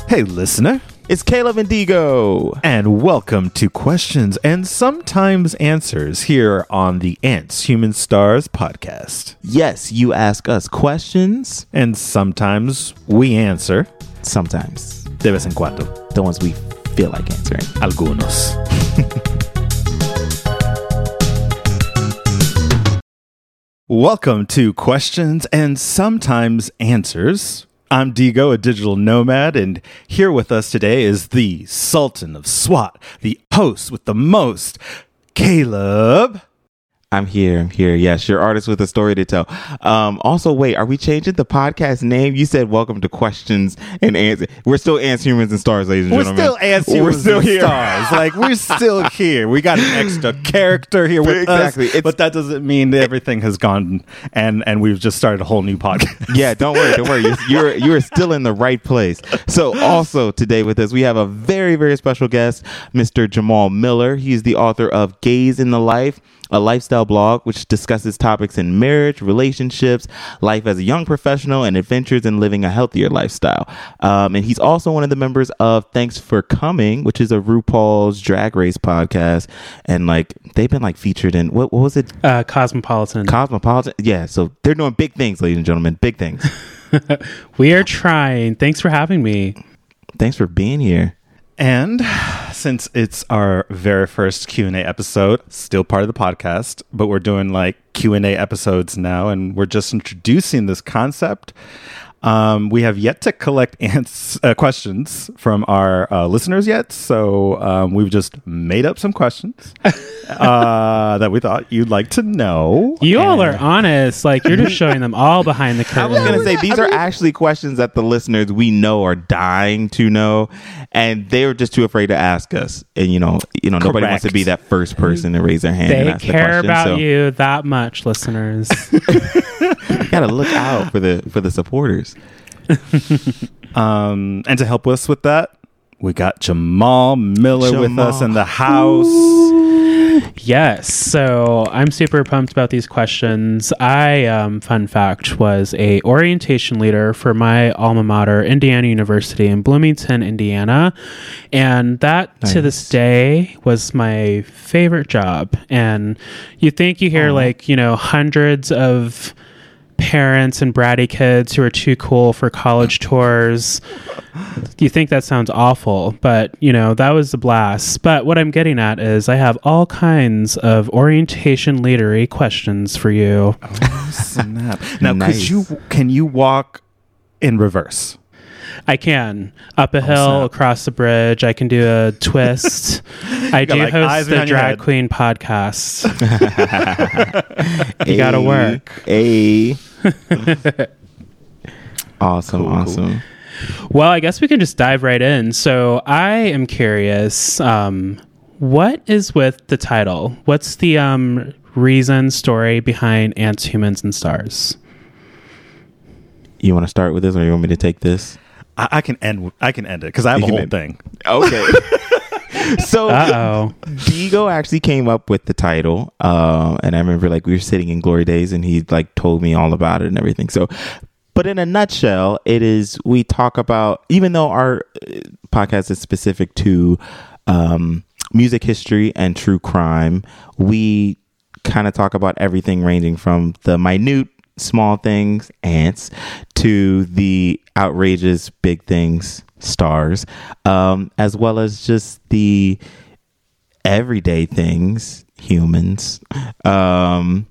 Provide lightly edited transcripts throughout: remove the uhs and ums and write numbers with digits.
Hey, listener. It's Caleb and Digo. And welcome to Questions and Sometimes Answers here on the Ants, Humans, Stars podcast. Yes, you ask us questions. And sometimes we answer. Sometimes. De vez en cuando. The ones we feel like answering. Algunos. Welcome to Questions and Sometimes Answers. I'm Digo, a digital nomad, and here with us today is the Sultan of SWAT, the host with the most, Caleb. I'm here. Yes, your artist with a story to tell. Also, wait, are we changing the podcast name? You said welcome to Questions and Answers. We're still Ants, Humans, and Stars, ladies and gentlemen. We're still Ants, Humans, and Stars. Like, we're still here. We got an extra character here with us. But that doesn't mean that everything has gone and we've just started a whole new podcast. Yeah, don't worry. You're still in the right place. So also today with us, we have a very, very special guest, Mr. Jamal Miller. He's the author of Gaze in the Life, a lifestyle blog which discusses topics in marriage, relationships, life as a young professional, and adventures in living a healthier lifestyle. And he's also one of the members of Thanks for Coming, which is a RuPaul's Drag Race podcast. And like they've been like featured in what was it? Cosmopolitan. Yeah. So they're doing big things, ladies and gentlemen. Big things. We are trying. Thanks for having me. Thanks for being here. And since it's our very first Q&A episode, still part of the podcast, but we're doing like Q&A episodes now, and we're just introducing this concept. We have yet to collect questions from our listeners yet, so we've just made up some questions that we thought you'd like to know. You all are honest. Like, you're just showing them all behind the curtain. I was going to say, these are actually questions that the listeners we know are dying to know, and they were just too afraid to ask us. And, you know, nobody wants to be that first person to raise their hand and ask the question. They care about you that much, listeners. You got to look out for the supporters. And to help us with that, we got Jamal Miller with us in the house. Yes, so I'm super pumped about these questions. I, fun fact, was a orientation leader for my alma mater, Indiana University in Bloomington, Indiana, and that to this day was my favorite job. And you think you hear hundreds of parents and bratty kids who are too cool for college tours. You think that sounds awful, but that was a blast. But what I'm getting at is I have all kinds of orientation leadery questions for you. Oh, snap. Now, nice. can you walk in reverse? I can. Up a hill, across the bridge. I can do a twist. I do host the Drag Queen podcast. You gotta work. Awesome. Awesome. Well, I guess we can just dive right in. So I am curious, what is with the title? What's the story behind Ants, Humans, and Stars? You want to start with this, or you want me to take this? I can end it because I have a whole thing. Okay. So Digo actually came up with the title, and I remember we were sitting in Glory Days, and he told me all about it and everything. So, but in a nutshell, it is, we talk about, even though our podcast is specific to music history and true crime, we kind of talk about everything ranging from the minute small things, ants, to the outrageous big things, stars, as well as just the everyday things, humans, and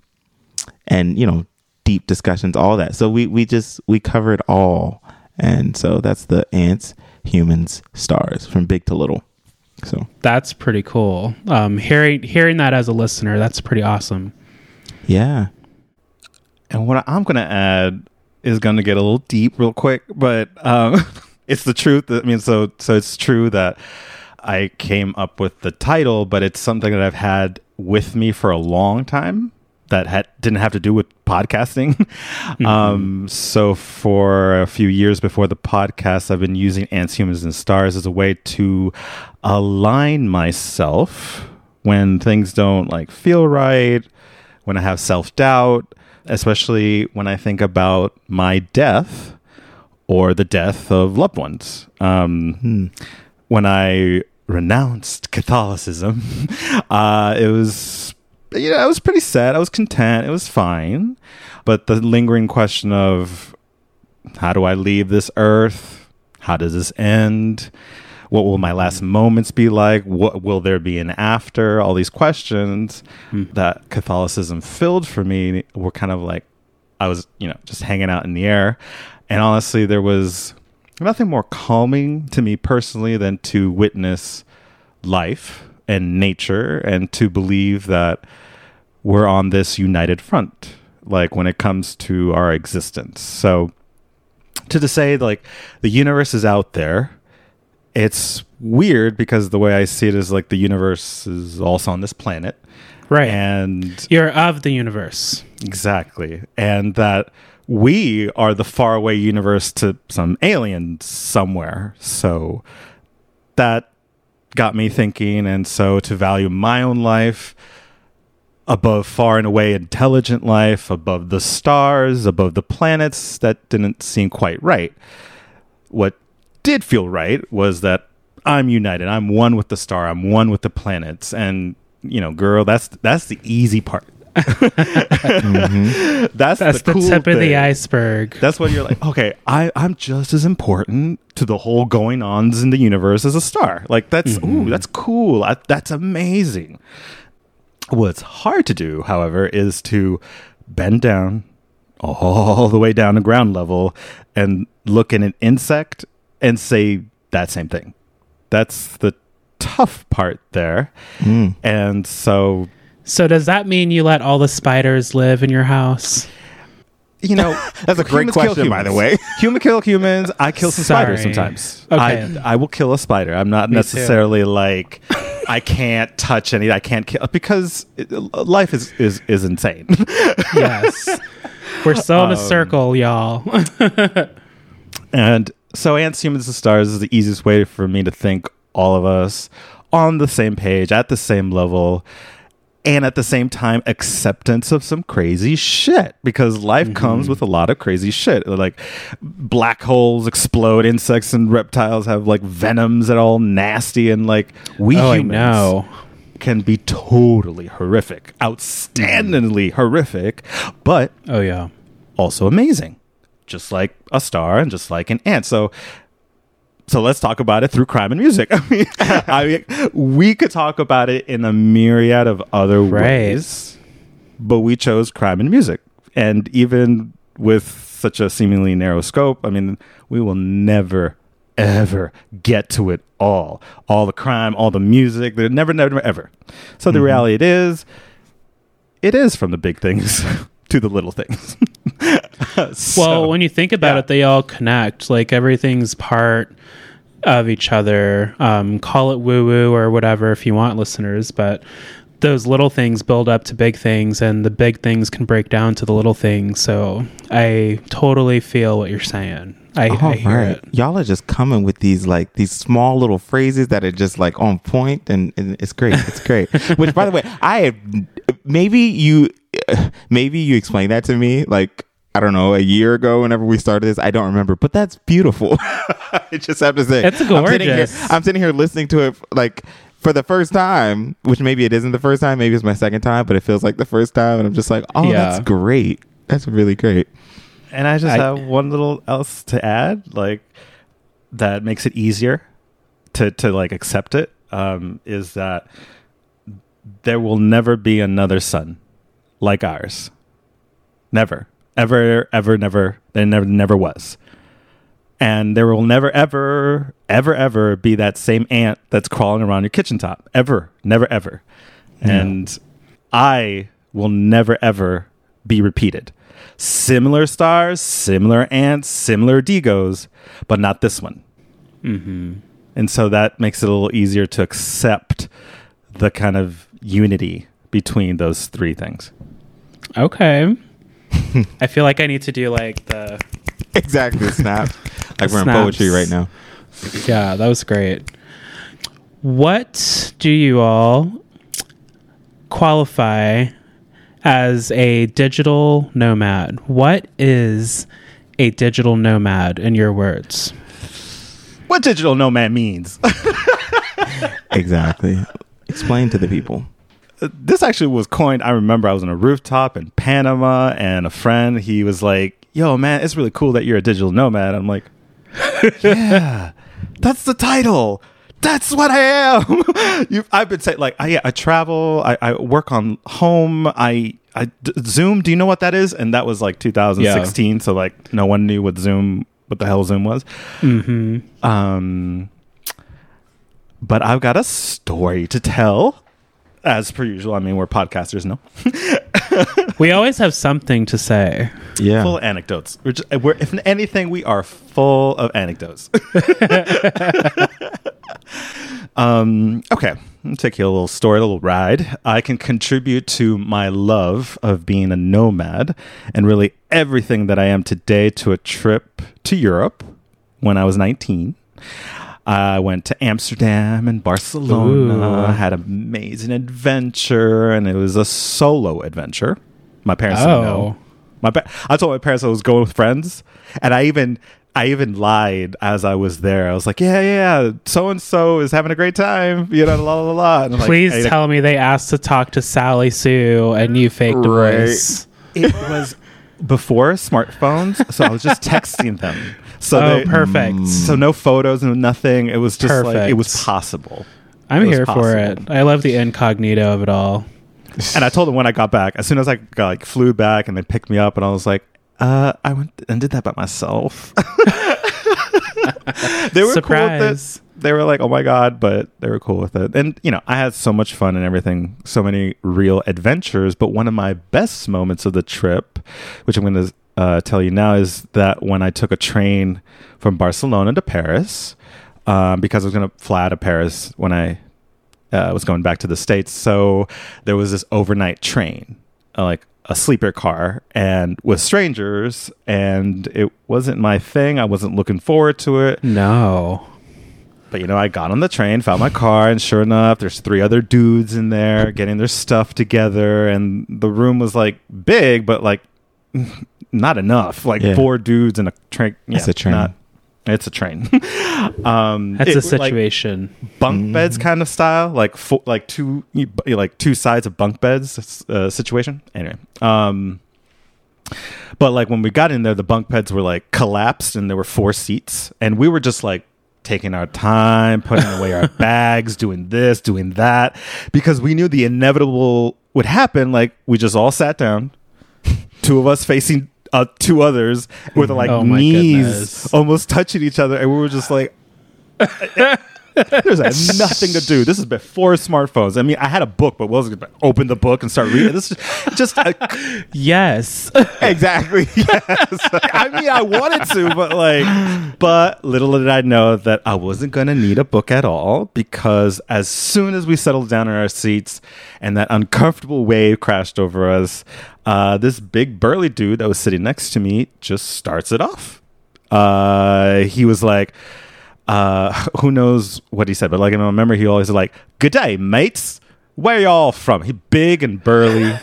deep discussions, all that. So we cover it all, and so that's the Ants, Humans, Stars, from big to little. So that's pretty cool. Hearing that as a listener, that's pretty awesome. Yeah. And what I'm going to add is going to get a little deep real quick, but it's the truth. I mean, so it's true that I came up with the title, but it's something that I've had with me for a long time that didn't have to do with podcasting. Mm-hmm. So for a few years before the podcast, I've been using Ants, Humans, and Stars as a way to align myself when things don't feel right, when I have self-doubt, especially when I think about my death or the death of loved ones. When I renounced Catholicism, it was, I was pretty sad. I was content. It was fine. But the lingering question of, how do I leave this earth? How does this end? What will my last moments be like? What will there be an after? All these questions that Catholicism filled for me were kind of like, I was, just hanging out in the air. And honestly, there was nothing more calming to me personally than to witness life and nature and to believe that we're on this united front, like when it comes to our existence. So to say like the universe is out there, it's weird because the way I see it is like the universe is also on this planet. Right. And you're of the universe. Exactly. And that we are the faraway universe to some alien somewhere. So that got me thinking. And so to value my own life above far and away intelligent life, above the stars, above the planets, that didn't seem quite right. What did feel right was that I'm united. I'm one with the star. I'm one with the planets. And, girl, that's the easy part. That's the cool tip thing. Of the iceberg. That's what you're like, okay, I'm just as important to the whole going ons in the universe as a star. Like that's cool. That's amazing. What's hard to do, however, is to bend down all the way down to ground level and look at an insect and say that same thing. That's the tough part there. And so does that mean you let all the spiders live in your house? That's a great question, by the way. Human kill humans. I kill some spiders sometimes. Okay. I will kill a spider. I'm not necessarily like I can't touch any. I can't kill because life is insane. Yes, we're still in a circle, y'all. And so, ants, humans, and stars is the easiest way for me to think all of us on the same page, at the same level. And at the same time, acceptance of some crazy shit, because life comes with a lot of crazy shit. Like black holes explode, insects and reptiles have like venoms that are all nasty, and like humans can be totally horrific, outstandingly horrific, but also amazing, just like a star and just like an ant. So let's talk about it through crime and music. I mean, we could talk about it in a myriad of other ways, but we chose crime and music. And even with such a seemingly narrow scope, I mean, we will never, ever get to it all. All the crime, all the music, never, ever. So the reality it is from the big things to the little things. Well, when you think about it, they all connect. Like everything's part of each other. Call it woo-woo or whatever if you want, listeners, but those little things build up to big things, and the big things can break down to the little things. So I totally feel what you're saying. I hear it. Y'all are just coming with these small little phrases that are just like on point, and it's great. It's great. Which, by the way, maybe you explained that to me like, I don't know, a year ago whenever we started this. I don't remember, but that's beautiful. I just have to say, it's gorgeous. I'm sitting here listening to it like for the first time, which maybe it isn't the first time, maybe it's my second time, but it feels like the first time, and I'm just like, that's great. That's really great. And I just have one little else to add, like that makes it easier to like accept it, is that there will never be another sun like ours. Never. Ever, ever, never. There never was. And there will never, ever, ever, ever be that same ant that's crawling around your kitchen top. Ever. Never, ever. Yeah. And I will never, ever be repeated. Similar stars, similar ants, similar Digos, but not this one. Mm-hmm. And so that makes it a little easier to accept the kind of unity between those three things. Okay. I feel like I need to do like the... Exactly, snap. Like we're in poetry right now. Yeah, that was great. What do you all qualify as a digital nomad? What is a digital nomad in your words? What digital nomad means? Exactly. Explain to the people. This actually was coined. I remember I was on a rooftop in Panama, and a friend, he was like, yo, man, it's really cool that you're a digital nomad. I'm like, yeah, that's the title. That's what I am. I've been saying, like, I travel, I work on home, Zoom. Do you know what that is? And that was like 2016. Yeah. So like no one knew what the hell Zoom was. Mm-hmm. But I've got a story to tell, as per usual. I mean, we're podcasters, no? We always have something to say. Yeah. Full of anecdotes. If anything, we are full of anecdotes. Okay. I'll take you a little story, a little ride. I can contribute to my love of being a nomad and really everything that I am today to a trip to Europe when I was 19. I went to Amsterdam and Barcelona. I had an amazing adventure, and it was a solo adventure. My parents didn't know. I told my parents I was going with friends, and I even lied as I was there. I was like, yeah, so-and-so is having a great time, la, la, la. And please tell me they asked to talk to Sally Sue, and you faked a voice. It was before smartphones, so I was just texting them. So perfect. So no photos and nothing. It was just perfect. Like, it was possible. I'm here for it. I love the incognito of it all. And I told them when I got back, as soon as I flew back and they picked me up, and I was like, I went and did that by myself. They were cool with it. They were like, oh my God, but they were cool with it. And, I had so much fun and everything, so many real adventures. But one of my best moments of the trip, which I'm going to tell you now, is that when I took a train from Barcelona to Paris, because I was going to fly out of Paris when I was going back to the States. So there was this overnight train, like a sleeper car, and with strangers, and it wasn't my thing. I wasn't looking forward to it. No. But, I got on the train, found my car, and sure enough, there's 3 other dudes in there getting their stuff together, and the room was, like, big, but, like, not enough. Like, 4 dudes in a train. Yeah, it's a train. It's a train. That's a situation. Like bunk beds kind of style, like two sides of bunk beds situation. Anyway, but like when we got in there, the bunk beds were like collapsed, and there were 4 seats, and we were just like taking our time, putting away our bags, doing this, doing that, because we knew the inevitable would happen. Like we just all sat down, 2 of us facing 2 others with knees almost touching each other, and we were just like, there's nothing to do. This is before smartphones. I mean, I had a book, but wasn't going to open the book and start reading. This is just yes, exactly. Yes, I mean, I wanted to, but little did I know that I wasn't going to need a book at all, because as soon as we settled down in our seats and that uncomfortable wave crashed over us, this big burly dude that was sitting next to me just starts it off. He was like, who knows what he said, but like I remember he always like, "Good day, mates. Where y'all from?" He big and burly.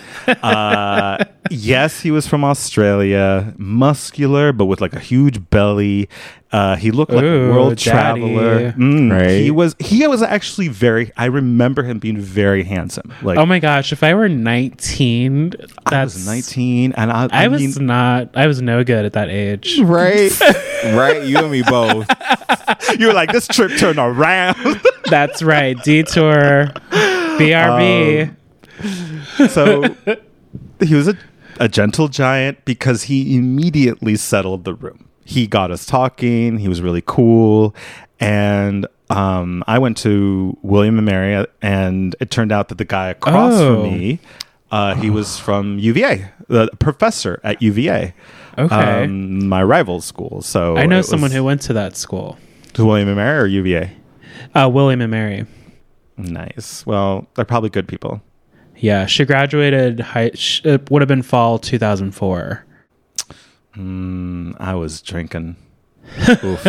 Yes, he was from Australia, muscular but with like a huge belly. He looked like a world traveler. Right. He was actually I remember him being very handsome. Like, oh my gosh, if I were 19, I was 19, and I was no good at that age. Right. Right, you and me both. You were like, this trip turned around. That's right. Detour. BRB. So he was a gentle giant because he immediately settled the room. He got us talking. He was really cool. And I went to William & Mary, and it turned out that the guy across from me, he was from UVA, the professor at UVA. Okay. My rival school. So I know someone who went to that school. To William & Mary or UVA? William & Mary. Nice. Well, they're probably good people. Yeah, she graduated. It would have been fall 2004. I was drinking. Oof.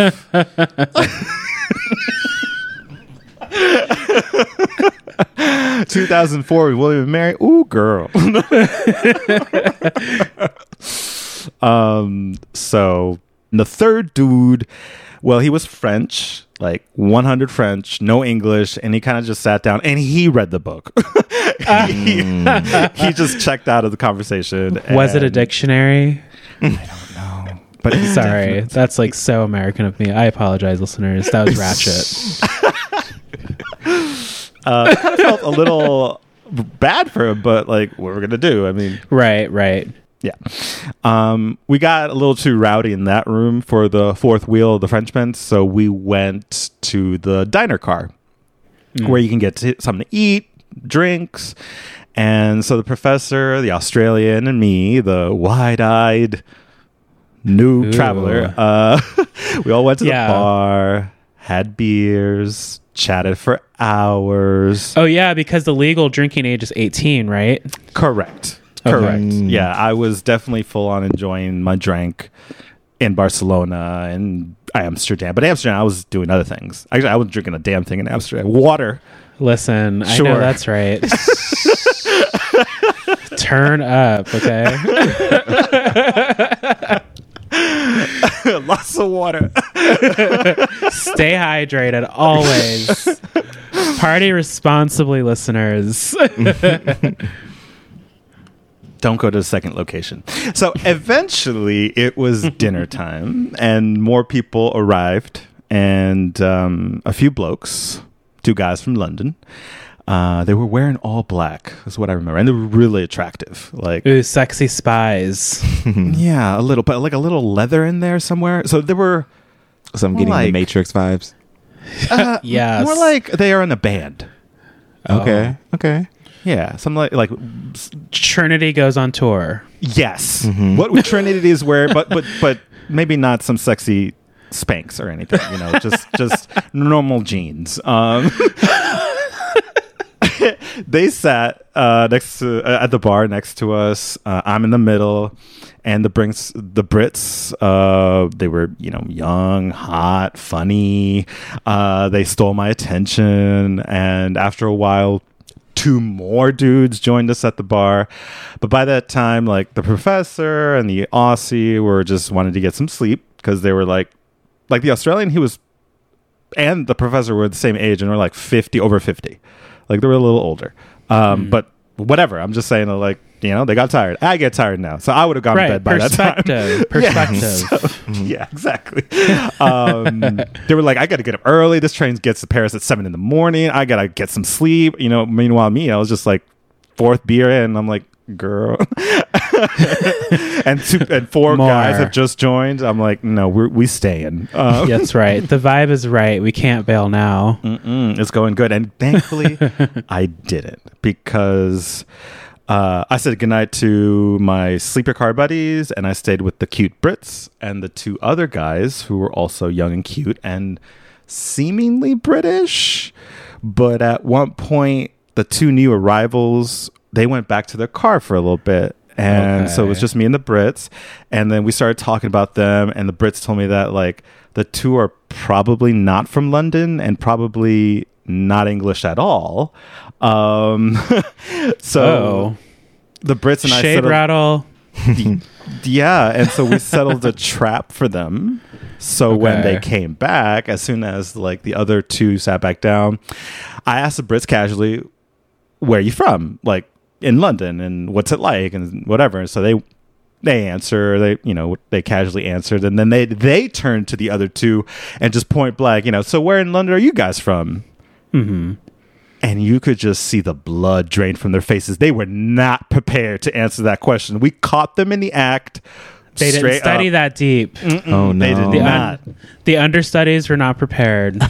2004, William & Mary. Ooh, girl. So the third dude, well, he was French, like 100 French, no English, and he kind of just sat down and he read the book. He just checked out of the conversation. Was it a dictionary? I don't know. But sorry, that's like so American of me. I apologize, listeners. That was ratchet. I kind of felt a little bad for him, but like, what we're gonna do? I mean, right. Yeah. We got a little too rowdy in that room for the fourth wheel of the Frenchman, so we went to the diner car where you can get something to eat, drinks. And so the professor, the Australian, and me, the wide-eyed new traveler, we all went to the bar, had beers, chatted for hours. Oh, yeah, because the legal drinking age is 18, right? Correct. Okay. Yeah, I was definitely full on enjoying my drink in Barcelona and Amsterdam. But Amsterdam, I was doing other things. Actually, I wasn't drinking a damn thing in Amsterdam. Water. Listen, Sure. I know that's right. Turn up, okay? Lots of water. Stay hydrated, always. Party responsibly, listeners. Don't go to the second location. So eventually it was dinner time and more people arrived and a few blokes, 2 guys from London. They were wearing all black is what I remember. And they were really attractive. Like, ooh, sexy spies. yeah, a little, but like a little leather in there somewhere. So there were... So I'm getting the Matrix vibes. Yes. More like they are in a band. Okay. Yeah, something like Trinity goes on tour. yes. What Trinity is wear, but maybe not some sexy Spanx or anything. You know, just normal jeans. They sat next to at the bar next to us. I'm in the middle, and the Brits. They were young, hot, funny. They stole my attention, and after a while, 2 more dudes joined us at the bar. But by that time, like the professor and the Aussie were just wanted to get some sleep because they were like the Australian. He was, and the professor were the same age and were like 50, over 50. Like they were a little older. But whatever. I'm just saying, like, they got tired. I get tired now. So I would have gone to bed by that time. Perspective. Yeah, exactly. They were like, I got to get up early. This train gets to Paris at 7 a.m. I got to get some sleep. Meanwhile, I was just like 4th beer in. I'm like, girl. and 4 More. guys have just joined. I'm like, no, we staying. That's right. The vibe is right. We can't bail now. It's going good. And thankfully, I didn't because... I said goodnight to my sleeper car buddies, and I stayed with the cute Brits and the 2 other guys who were also young and cute and seemingly British. But at one point, the 2 new arrivals, they went back to their car for a little bit. And so it was just me and the Brits. And then we started talking about them, and the Brits told me that like the 2 are probably not from London and probably not English at all. So the Brits and I shade rattle. Yeah, and so we settled a trap for them. So when they came back, as soon as like the other 2 sat back down, I asked the Brits casually, "Where are you from? Like in London, and what's it like, and whatever." And so they answer, they casually answered, and then they turned to the other 2 and just point blank, so where in London are you guys from? Mm-hmm. And you could just see the blood drain from their faces. They were not prepared to answer that question. We caught them in the act. They didn't study that deep. Oh, no. They did not. The understudies were not prepared.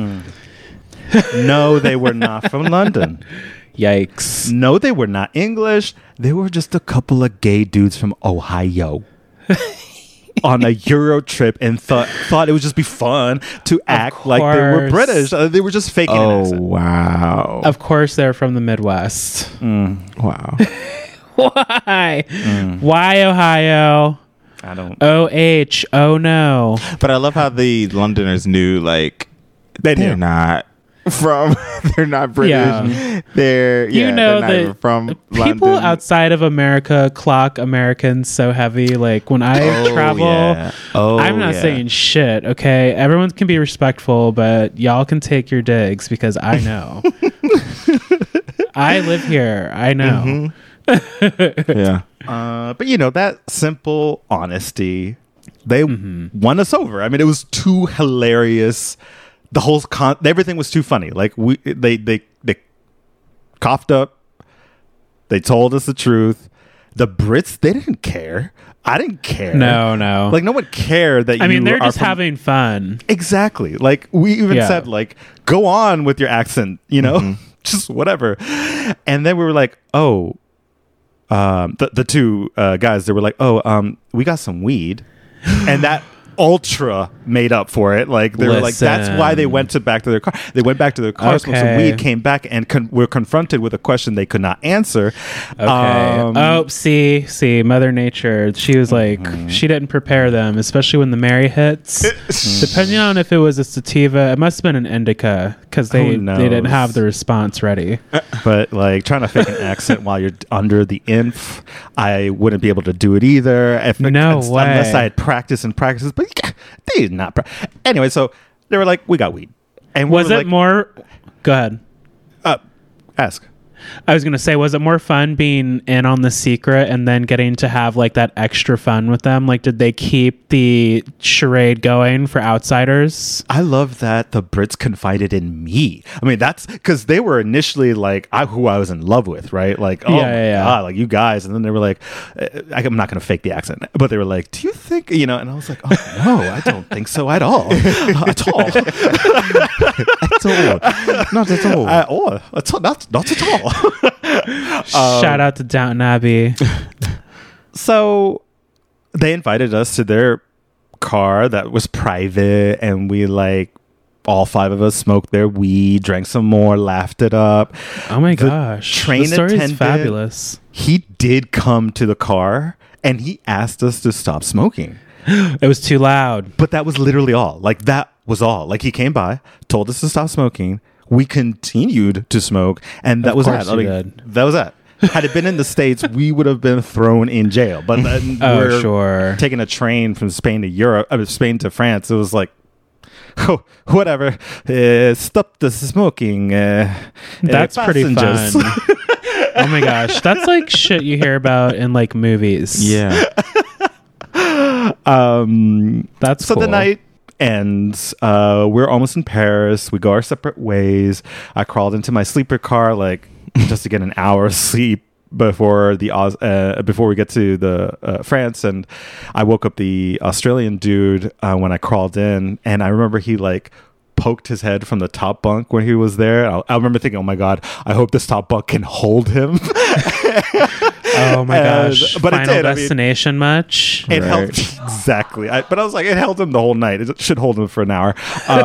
No, they were not from London. Yikes. No, they were not English. They were just a couple of gay dudes from Ohio. On a Euro trip and thought it would just be fun to act like they were British. They were just faking an accent. Wow. Of course they're from the Midwest. Wow. Why? Why Ohio? I don't. Oh no. But I love how the Londoners knew, like, They they're knew. not from. They're not British. Yeah. They're You know they're not that even from people London. outside of America clock Americans so heavy. Like when I travel, I'm not saying shit. Okay, everyone can be respectful, but y'all can take your digs because I know. I live here. I know. Yeah. But you know, that simple honesty, they won us over. I mean, it was too hilarious. The whole everything was too funny. Like they coughed up. They told us the truth. The Brits, they didn't care. I didn't care. No. Like no one cared that. I mean, they're are just having fun. Exactly. Like we even said, like, go on with your accent. You know, just whatever. And then we were like, oh. The two guys, they were like, we got some weed, and that ultra made up for it. Like they were like, that's why they went back to their car. They went back to their car, smoked some weed, came back, and were confronted with a question they could not answer. See, Mother Nature. She was like, she didn't prepare them, especially when the Mary hits. Depending on if it was a sativa, it must have been an indica because they didn't have the response ready. But like trying to fake an accent while you're under the inf, I wouldn't be able to do it either. Unless I had practiced. But they did not. Anyway, so they were like, we got weed. And was it like, more? Go ahead. Ask. I was going to say, was it more fun being in on the secret and then getting to have like that extra fun with them? Like, did they keep the charade going for outsiders? I love that the Brits confided in me. I mean, that's because they were initially like who I was in love with, right? Like, God, like you guys. And then they were like, I'm not going to fake the accent, but they were like, do you think, you know? And I was like, oh, no, I don't think so at all. At all. At all. Not at all. At all. Not at all. Shout out to Downton Abbey. So they invited us to their car that was private, and we like all five of us smoked their weed, drank some more, laughed it up. Oh my gosh, train the story attendant, is fabulous. He did come to the car and he asked us to stop smoking. It was too loud. But that was literally all. Like that was all. Like he came by, told us to stop smoking. We continued to smoke, and that was that. That was that. Had it been in the States, we would have been thrown in jail. But then we're taking a train from Spain to Spain to France. It was like, whatever. Stop the smoking. That's pretty fun. Oh my gosh, that's like shit you hear about in like movies. Yeah. That's so cool. The night ends. We're almost in Paris. We go our separate ways. I crawled into my sleeper car like just to get an hour of sleep before we get to the France. And I woke up the Australian dude when I crawled in, and I remember he like poked his head from the top bunk when he was there. I remember thinking, oh my God, I hope this top bunk can hold him. Oh my gosh. But Final it did. Destination much? It helped. Exactly. But I was like, it held him the whole night. It should hold him for an hour.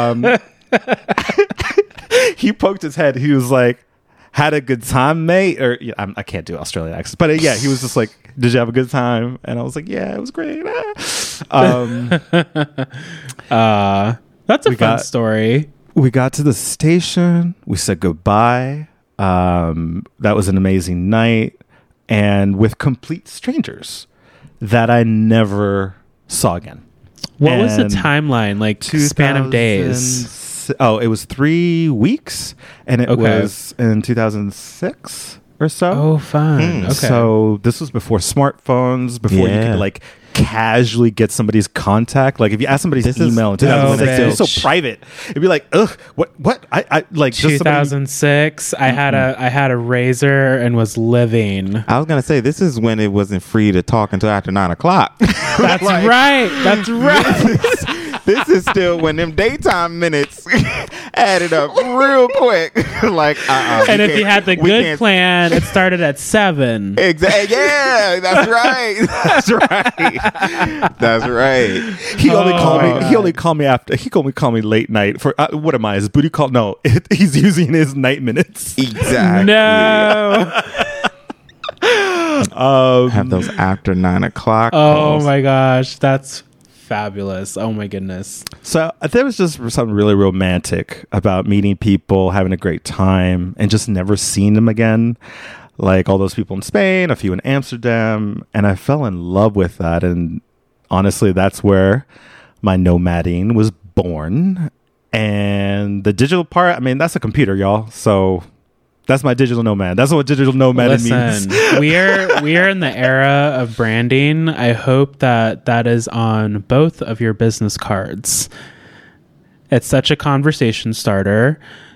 He poked his head. He was like, had a good time, mate? Or I can't do Australian accents. But he was just like, did you have a good time? And I was like, yeah, it was great. That's a fun story. We got to the station. We said goodbye. That was an amazing night. And with complete strangers that I never saw again. What was the timeline? Like span of days? Oh, it was 3 weeks, and it was in 2006 or so. Oh, fun. Okay. So this was before smartphones, before you could like casually get somebody's contact. Like if you ask somebody's email in 2006, it was so private. It'd be like, ugh, what? I like 2006. I had a razor and was living. I was gonna say this is when it wasn't free to talk until after 9 o'clock. That's like, right. That's right. This is still when them daytime minutes added up real quick. Like, and if you had the good plan, it started at 7. Exactly. Yeah, that's right. That's right. That's right. He only called me after. He only called me late night for what am I? His booty call? No, he's using his night minutes. Exactly. No. Have those after 9 o'clock. Oh my gosh, that's fabulous. Oh my goodness. So there was just something really romantic about meeting people, having a great time, and just never seeing them again. Like all those people in Spain, a few in Amsterdam, and I fell in love with that. And honestly, that's where my nomading was born. And the digital part, I mean, that's a computer, y'all. So that's my digital nomad. That's what digital nomad means. we are in the era of branding. I hope that is on both of your business cards. It's such a conversation starter.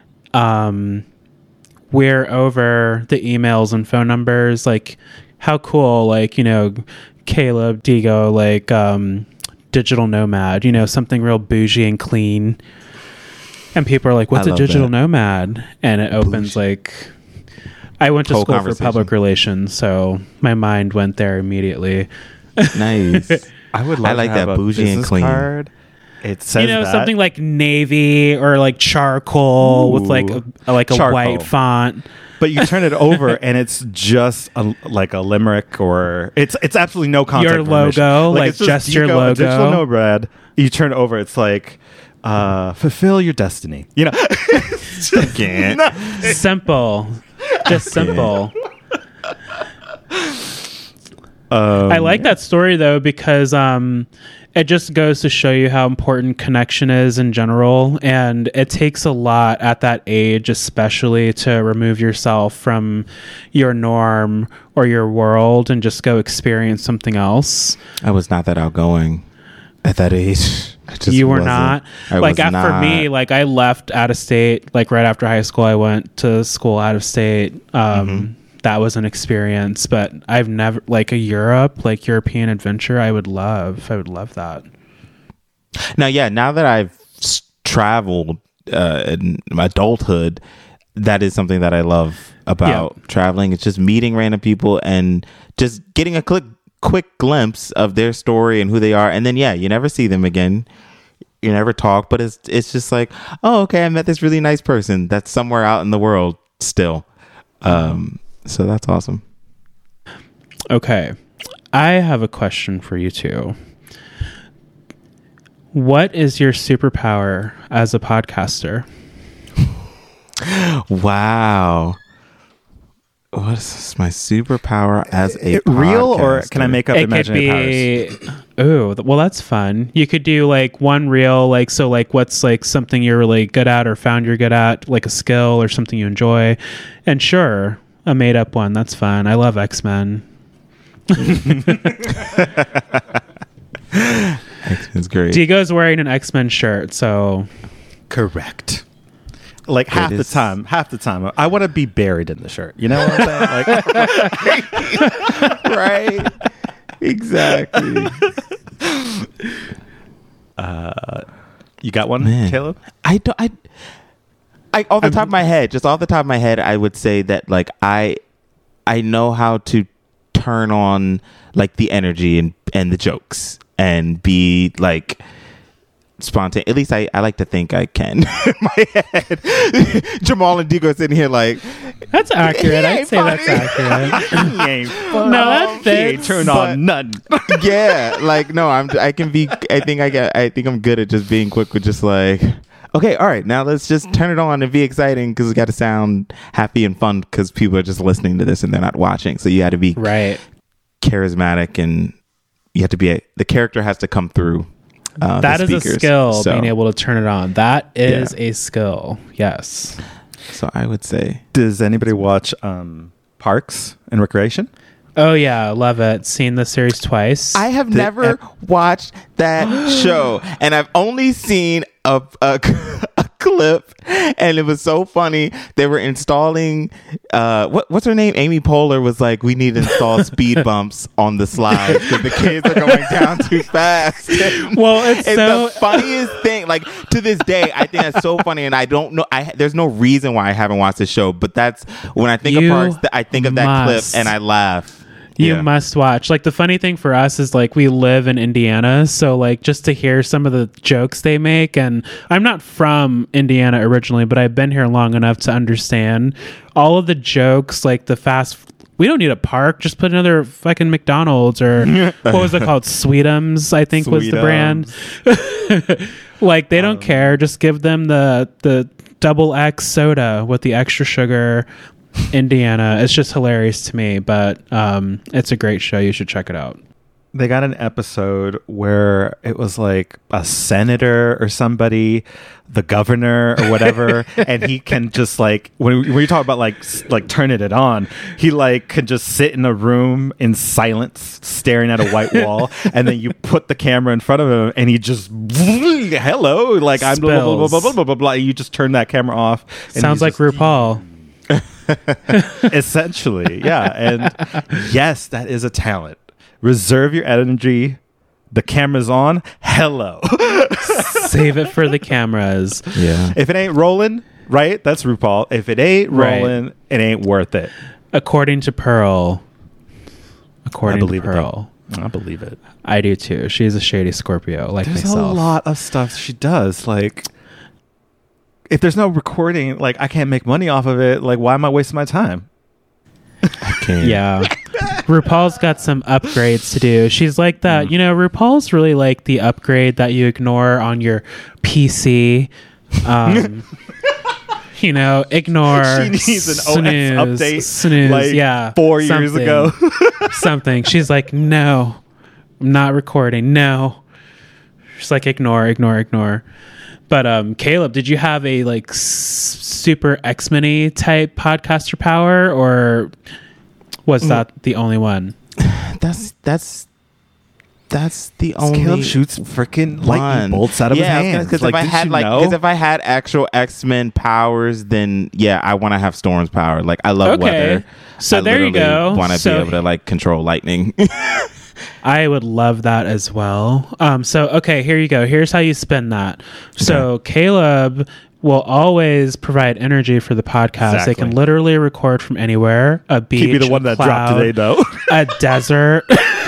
We're over the emails and phone numbers. Like, how cool, like, you know, Caleb, Digo, like, digital nomad, you know, something real bougie and clean. And people are like, what's a digital nomad? And it opens like, I went to school for public relations, so my mind went there immediately. Nice. I like that bougie and clean card. It says, you know, something like navy or like charcoal with like a white font. But you turn it over and it's just like a limerick, or it's absolutely no contact. Your logo, like just your logo. Digital nomad. You turn it over, it's like, fulfill your destiny. You know, simple, just simple. I like that story though, because it just goes to show you how important connection is in general, and it takes a lot at that age, especially, to remove yourself from your norm or your world and just go experience something else. I was not that outgoing at that age. You were not? Like, for me, like, I left out of state, like, right after high school. I went to school out of state. That was an experience, but I've never, like, European adventure, I would love that. Now that I've traveled in my adulthood, that is something that I love about traveling. It's just meeting random people and just getting a quick glimpse of their story and who they are, and then you never see them again, you never talk, but it's just like, oh, okay, I met this really nice person that's somewhere out in the world still. So that's awesome. Okay, I have a question for you two. What is your superpower as a podcaster? Wow. What is my superpower as a podcaster? Real, or can I make up imaginary powers? Oh, well, that's fun. You could do like one real, like, so like what's like something you're really good at or found you're good at, like a skill or something you enjoy. And sure, a made up one. That's fun. I love X-Men. X-Men's great. Digo's wearing an X-Men shirt, so. Correct. Like half the time, I want to be buried in the shirt. You know what I'm saying? Like, right? Exactly. You got one, Caleb? I off the top of my head, I would say that, like, I know how to turn on, like, the energy and the jokes and be like spontaneous. At least I like to think I can. In my head, Jamal and Digo sitting here like, that's accurate. I'd say that's accurate. He ain't fun. No, that fits. He ain't turned on nothing. Yeah, like, no, I think I'm good at just being quick with just like, okay, all right, now let's just turn it on and be exciting, because it's got to sound happy and fun, because people are just listening to this and they're not watching. So you had to be charismatic, and you have to be the character has to come through. That is a skill, being able to turn it on. That is a skill. Yes. So I would say, does anybody watch Parks and Recreation? Oh yeah, love it. Seen the series twice. I have never watched that show, and I've only seen a clip, and it was so funny. They were installing what's her name? Amy Poehler was like, we need to install speed bumps on the slides because the kids are going down too fast. Well, it's so the funniest thing. Like, to this day, I think that's so funny, and I don't know. There's no reason why I haven't watched the show, but that's when I think of Parks. I think of that clip and I laugh. You must watch. Like, the funny thing for us is, like, we live in Indiana, so, like, just to hear some of the jokes they make, and I'm not from Indiana originally, but I've been here long enough to understand all of the jokes, like the fast we don't need a park. Just put another fucking McDonald's or what was it called? Sweetums, I think was the brand. Like they don't care. Just give them the double X soda with the extra sugar. Indiana. It's just hilarious to me, but it's a great show. You should check it out. They got an episode where it was like a senator or somebody, the governor or whatever, and he can just like when you talk about like turning it on, he like can just sit in a room in silence, staring at a white wall, and then you put the camera in front of him, and he just hello, like I'm blah blah blah blah blah blah blah blah. You just turn that camera off. Sounds like RuPaul. Essentially, yeah, and yes, that is a talent. Reserve your energy. The camera's on. Hello. Save it for the cameras. Yeah. If it ain't rolling, right? That's RuPaul. If it ain't rolling, it ain't worth it. According to Pearl. I believe it. I do too. She's a shady Scorpio, like There's myself. a lot of stuff she does. Like, if there's no recording, like I can't make money off of it. Like, why am I wasting my time? I can't. Yeah. RuPaul's got some upgrades to do. She's like that. You know, RuPaul's really like the upgrade that you ignore on your PC. You know, ignore. She needs an snooze, OS update. Snooze, like yeah. 4 years ago. Something. She's like, no, I'm not recording. No. She's like, ignore. But Caleb, did you have a like super X-Men-y type podcaster power, or was that the only one? That's the only. Caleb shoots freaking lightning bolts out of his hands. Because if I had actual X-Men powers, then yeah, I want to have Storm's power. Like I love weather. So there you go. Want to be able to like control lightning. I would love that as well. So okay, here you go. Here's how you spin that. So Caleb will always provide energy for the podcast. Exactly. They can literally record from anywhere. A beach, keep me the one that cloud, dropped today, though. A desert.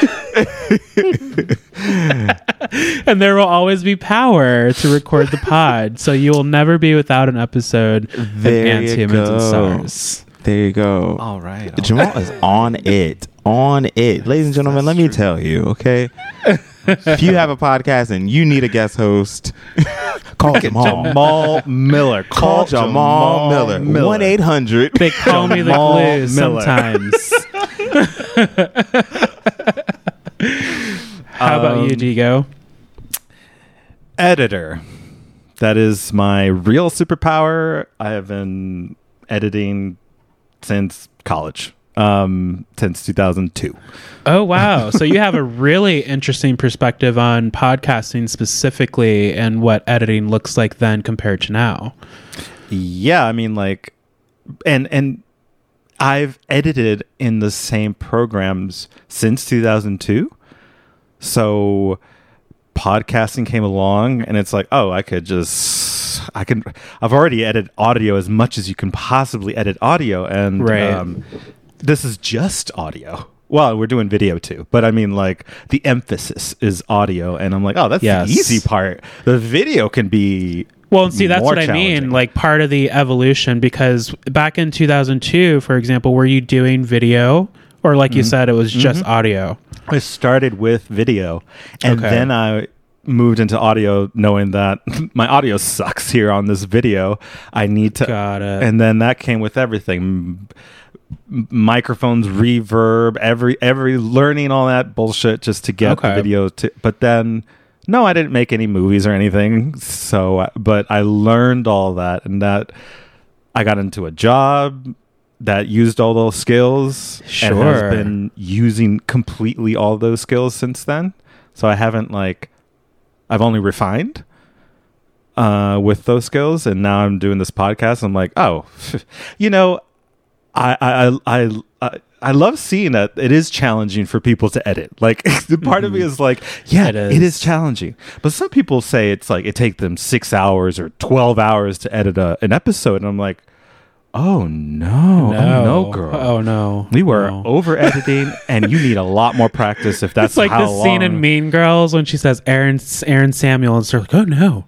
And there will always be power to record the pod. So you will never be without an episode of Ants, Humans, and Stars. There you go. All right. Jamal is on it. Ladies and gentlemen, let me tell you, okay? If you have a podcast and you need a guest host, call Jamal Miller. Call Jamal Miller. 1-800. They call me the glue sometimes. How about you, Digo? Editor. That is my real superpower. I have been editing since college. Since 2002. Oh, wow. So you have a really interesting perspective on podcasting specifically and what editing looks like then compared to now. Yeah, I mean, like, and I've edited in the same programs since 2002. So podcasting came along and it's like, oh, I've already edited audio as much as you can possibly edit audio. And this is just audio. Well, we're doing video too, but I mean, like, the emphasis is audio, and I'm like, oh, that's the easy part. The video can be see, that's what I mean. Like, part of the evolution, because back in 2002, for example, were you doing video, or like you said, it was just audio? I started with video, and then I moved into audio, knowing that my audio sucks here on this video. I need to, and then that came with everything. Microphones, reverb, every learning all that bullshit just to get the video to. But then, no, I didn't make any movies or anything. So, but I learned all that, and that I got into a job that used all those skills. And has been using completely all those skills since then. So I haven't I've only refined with those skills, and now I'm doing this podcast. I'm like, oh, you know. I love seeing that it is challenging for people to edit. Like, the part of me is like, yeah, it is challenging. But some people say it's like it takes them 6 hours or 12 hours to edit an episode, and I'm like, oh no, girl, oh no, we were over editing, and you need a lot more practice if that's it's like the scene in Mean Girls when she says Aaron Samuel, and they're like, oh no,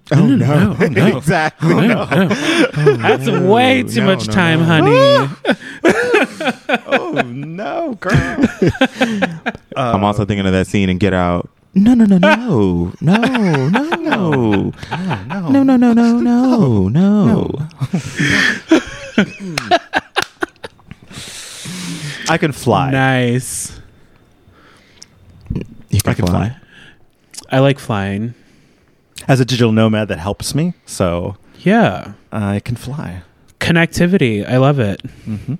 exactly, that's way too much time, honey. Oh no, girl. I'm also thinking of that scene in Get Out. No. I can fly. Nice. You can fly. I like flying. As a digital nomad, that helps me. So yeah, I can fly. Connectivity. I love it. Mm-hmm.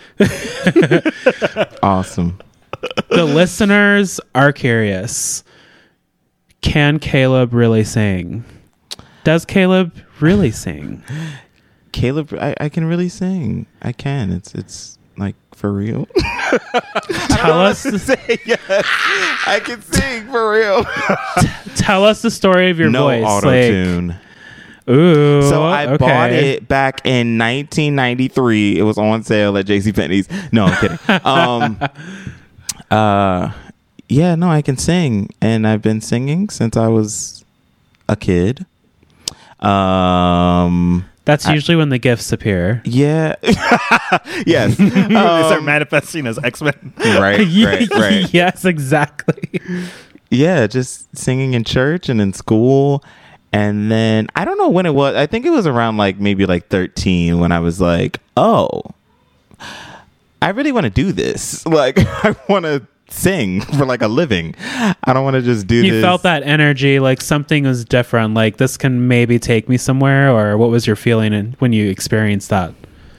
Awesome. The listeners are curious. Can Caleb really sing? Does Caleb really sing? Caleb, I can really sing. I can. It's like for real. Tell us. Yes, I can sing for real. Tell us the story of your voice. No auto-tune. Ooh. So I bought it back in 1993. It was on sale at JCPenney's. No, I'm kidding. Yeah, no, I can sing, and I've been singing since I was a kid. That's usually when the gifts appear. Yeah. Yes. They start manifesting as X-Men. Right. Yes, exactly. Yeah, just singing in church and in school. And then I don't know when it was. I think it was around maybe 13 when I was like, oh, I really want to do this. I want to sing for a living. I don't want to just do this. You felt that energy, something was different. This can maybe take me somewhere, or what was your feeling when you experienced that?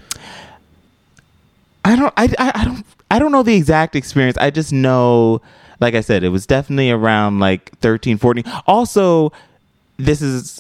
I don't know the exact experience. I just know, like I said, it was definitely around 13, 14. Also, this is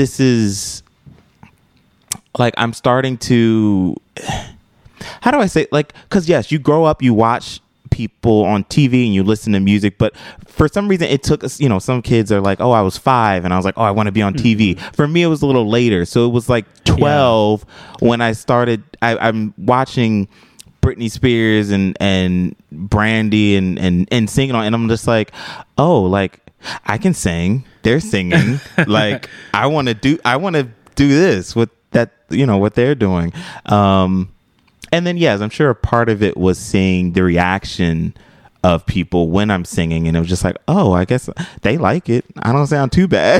I'm starting to, how do I say, because yes, you grow up, you watch people on TV and you listen to music, but for some reason it took us, some kids are like, oh, I was 5 and I was like, oh, I want to be on TV. For me, it was a little later. So it was 12 when I started, I'm watching Britney Spears and Brandy and singing on, and I'm just like, oh, I can sing. They're singing. I want to do this with that, what they're doing. And then, yes, I'm sure a part of it was seeing the reaction of people when I'm singing, and it was just oh, I guess they like it. I don't sound too bad.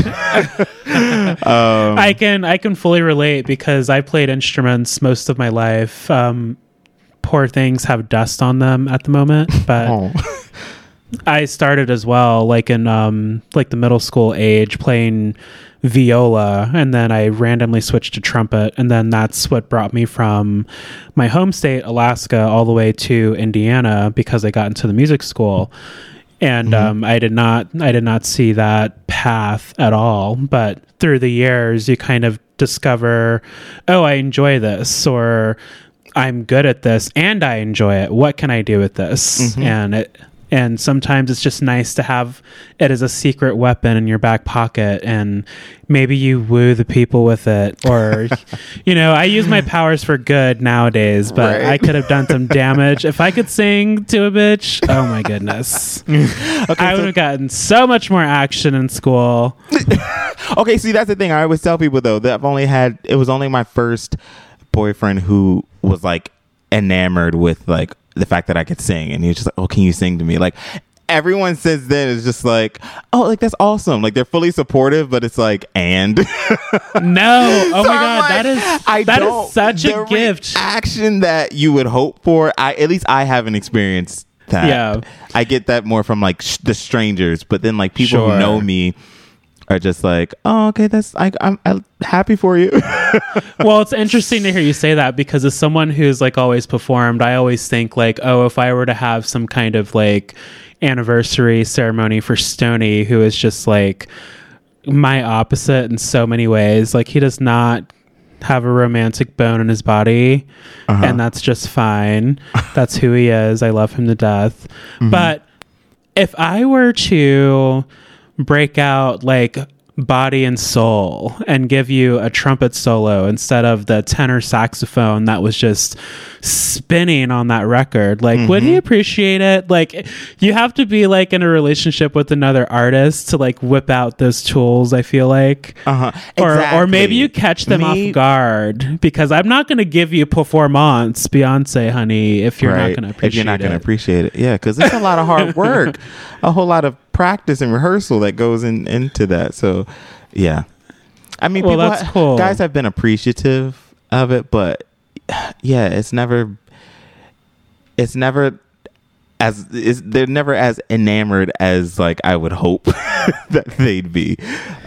I can fully relate because I played instruments most of my life. Poor things have dust on them at the moment, but I started as well, in the middle school age, playing viola, and then I randomly switched to trumpet, and then that's what brought me from my home state, Alaska, all the way to Indiana because I got into the music school. And I did not see that path at all, but through the years you kind of discover, oh, I enjoy this, or I'm good at this and I enjoy it. What can I do with this? And sometimes it's just nice to have it as a secret weapon in your back pocket, and maybe you woo the people with it, or, I use my powers for good nowadays, but I could have done some damage. If I could sing to a bitch, oh my goodness. I would have gotten so much more action in school. Okay, see, that's the thing. I always tell people, though, that it was only my first boyfriend who was enamored with the fact that I could sing, and he was just oh, can you sing to me? Everyone since then is just oh, that's awesome. They're fully supportive, but it's and no, oh so my god, that is such a gift. Action that you would hope for. At least I haven't experienced that. Yeah, I get that more from the strangers, but then people who know me are just oh, okay, I'm happy for you. Well, it's interesting to hear you say that, because as someone who's always performed, I always think oh, if I were to have some kind of anniversary ceremony for Stoney, who is just my opposite in so many ways. He does not have a romantic bone in his body, and that's just fine. That's who he is. I love him to death. But if I were to break out body and soul and give you a trumpet solo instead of the tenor saxophone that was just spinning on that record, like would he appreciate it? Like, you have to be like in a relationship with another artist to like whip out those tools, I feel like. Exactly. Or maybe you catch them off guard, because I'm not going to give you performance Beyonce, honey, if you're not going to appreciate it. If you're not going to appreciate it. Yeah, because it's a lot of hard work, a whole lot of practice and rehearsal that goes into that. So yeah, I mean, well, that's cool. Guys have been appreciative of it, but yeah, they're never as enamored as like I would hope that they'd be.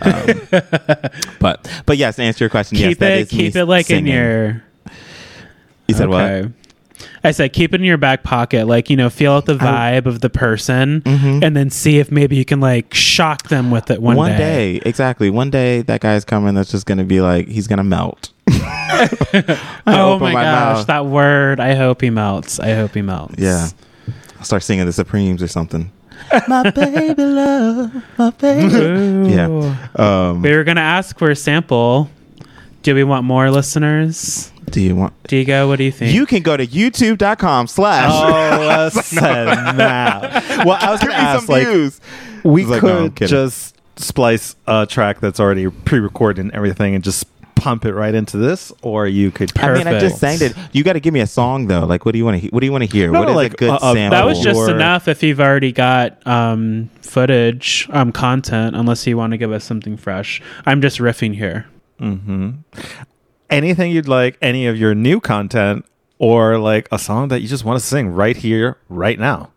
But yes, to answer your question, keep it like singing. In your. You said what? I said keep it in your back pocket, like, you know, feel out the vibe of the person, and then see if maybe you can like shock them with it one day. Exactly. One day that guy's coming that's just going to be like, he's going to melt. Oh my gosh, mouth. That word. I hope he melts. Yeah. I'll start singing the Supremes or something. My baby love, my baby. Ooh. Yeah. We were going to ask for a sample. Do we want more listeners? Digo, what do you think? You can go to youtube.com/ Oh, listen now. Well, I was going to ask, like, views. We could just splice a track that's already pre-recorded and everything and just pump it right into this, or you could. Perfect. I mean, I just sang it. You got to give me a song though. Like, what do you want to? What do you want to hear? No, what is like a good sample? That was just enough if you've already got footage, content. Unless you want to give us something fresh. I'm just riffing here. Anything you'd like, any of your new content, or like a song that you just want to sing right here, right now.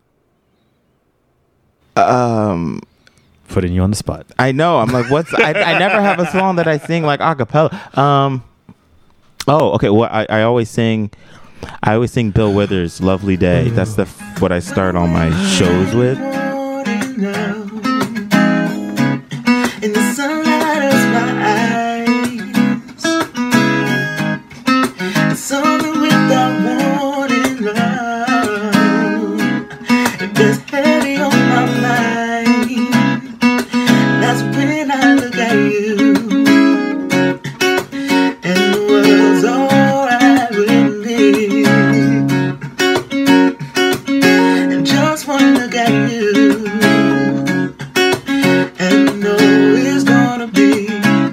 Putting you on the spot. I know. I'm like, I never have a song that I sing like a cappella. Oh, okay. Well, I always sing Bill Withers' "Lovely Day." That's what I start all my shows with. In the sunlight of my eyes, it's something without warning, love. It gets heavy on my mind. That's when I look at you, and the world's all I really need. And just one look at you, and know it's gonna be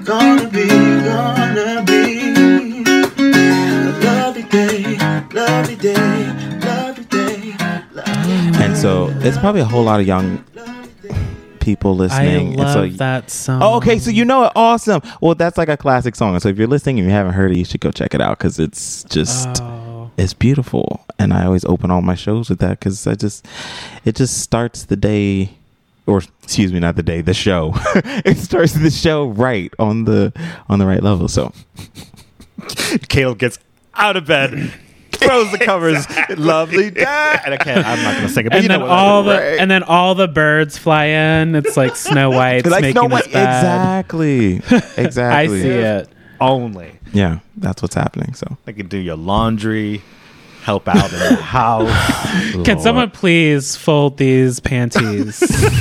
a lovely day, lovely day, lovely day, lovely day. And so it's probably a whole lot of young people listening. I love and so, that song. Oh, okay, so you know it. Awesome. Well, that's like a classic song. So if you're listening and you haven't heard it, you should go check it out, because it's just it's beautiful. And I always open all my shows with that, because it just starts the day, or excuse me, not the day, the show. It starts the show right on the right level. So Caleb gets out of bed, throws the covers, lovely day, and I'm not going to sing it. But and then all the birds fly in. It's like Snow White's like making Snow White. this bad. Exactly. I see it. Only. Yeah, that's what's happening. So I can do your laundry, help out in the house. Can someone please fold these panties?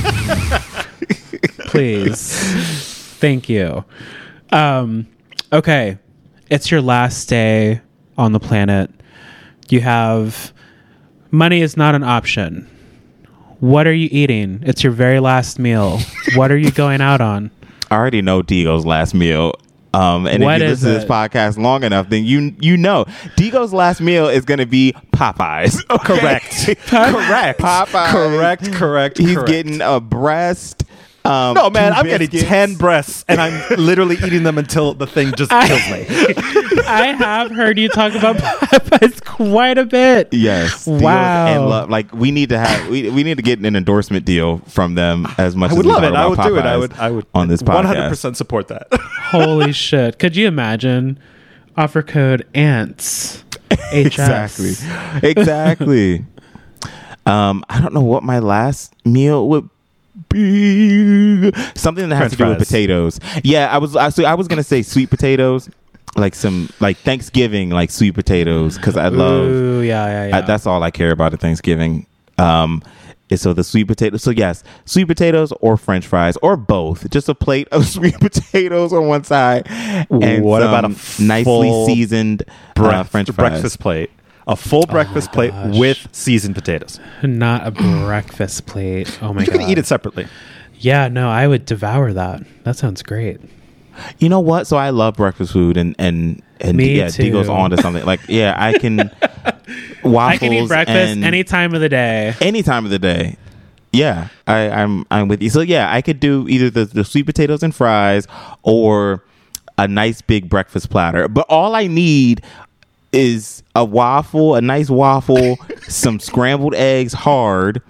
Please. Thank you. Okay. It's your last day on the planet. You have money is not an option. What are you eating? It's your very last meal. What are you going out on? I already know Digo's last meal. And if you listen to this podcast long enough, then you know Digo's last meal is going to be Popeyes. Okay? Correct. Popeyes. Correct. He's getting a breast. No, man, I'm getting 10 breasts, and I'm literally eating them until the thing just kills me. I have heard you talk about Popeyes quite a bit. Yes. Wow. And love. Like, we need to have we need to get an endorsement deal from them as much as we love talk it. about I would Popeyes do it. I would on this podcast. 100% support that. Holy shit. Could you imagine? Offer code ANTS. HS. Exactly. I don't know what my last meal would be. Something that has French to do with fries. potatoes. Yeah, I was gonna say sweet potatoes, like some like Thanksgiving like sweet potatoes, because I love. Ooh, yeah. That's all I care about at Thanksgiving. So the sweet potatoes. So yes, sweet potatoes or French fries or both. Just a plate of sweet potatoes on one side. And what about a nicely seasoned French fries? Breakfast plate? A full breakfast plate with seasoned potatoes. Not a breakfast plate. Oh my god! You can eat it separately. Yeah, no, I would devour that. That sounds great. You know what? So I love breakfast food, and Me yeah, too. D goes on to something like I can waffles. I can eat breakfast any time of the day. Any time of the day. Yeah, I'm with you. So yeah, I could do either the sweet potatoes and fries or a nice big breakfast platter. But all I need is a nice waffle, some scrambled eggs hard,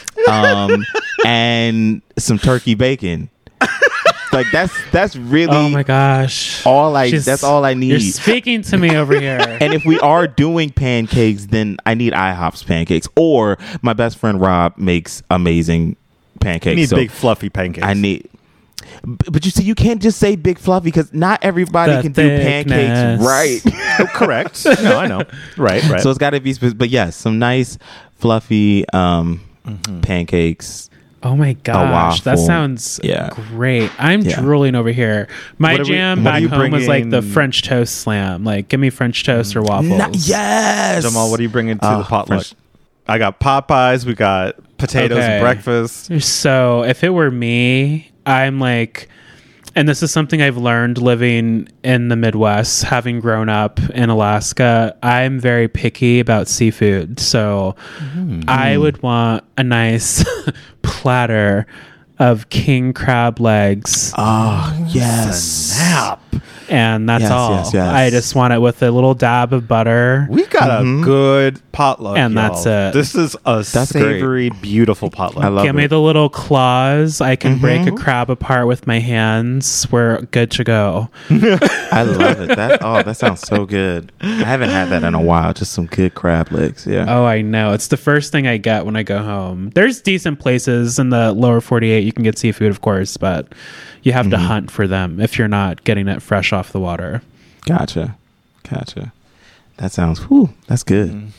and some turkey bacon. Like that's really, oh my gosh, that's all I need. You're speaking to me over here. And if we are doing pancakes, then I need IHOP's pancakes, or my best friend Rob makes amazing pancakes. You need big fluffy pancakes. I need, but you see, you can't just say big fluffy because not everybody The can do pancakes right. Oh, correct. No, I know. Right. So it's got to be specific. But yes, some nice fluffy pancakes. Oh my gosh, that sounds great. I'm drooling over here. My jam back home was like the French toast slam. Like, give me French toast or waffles. Yes. Jamal, what are you bringing to the potluck? I got Popeyes. We got potatoes and breakfast. So if it were me, I'm like, and this is something I've learned living in the Midwest, having grown up in Alaska, I'm very picky about seafood. So I would want a nice platter of king crab legs. Oh, yes. Snap. And that's all. Yes. I just want it with a little dab of butter. We got a good potluck, and y'all. that's it. This is a savory, beautiful potluck. I love Give me the little claws. I can break a crab apart with my hands. We're good to go. I love it. That sounds so good. I haven't had that in a while. Just some good crab legs. Yeah. Oh, I know. It's the first thing I get when I go home. There's decent places in the lower 48 you can get seafood, of course, but you have to hunt for them if you're not getting it fresh off the water. Gotcha. That sounds, that's good.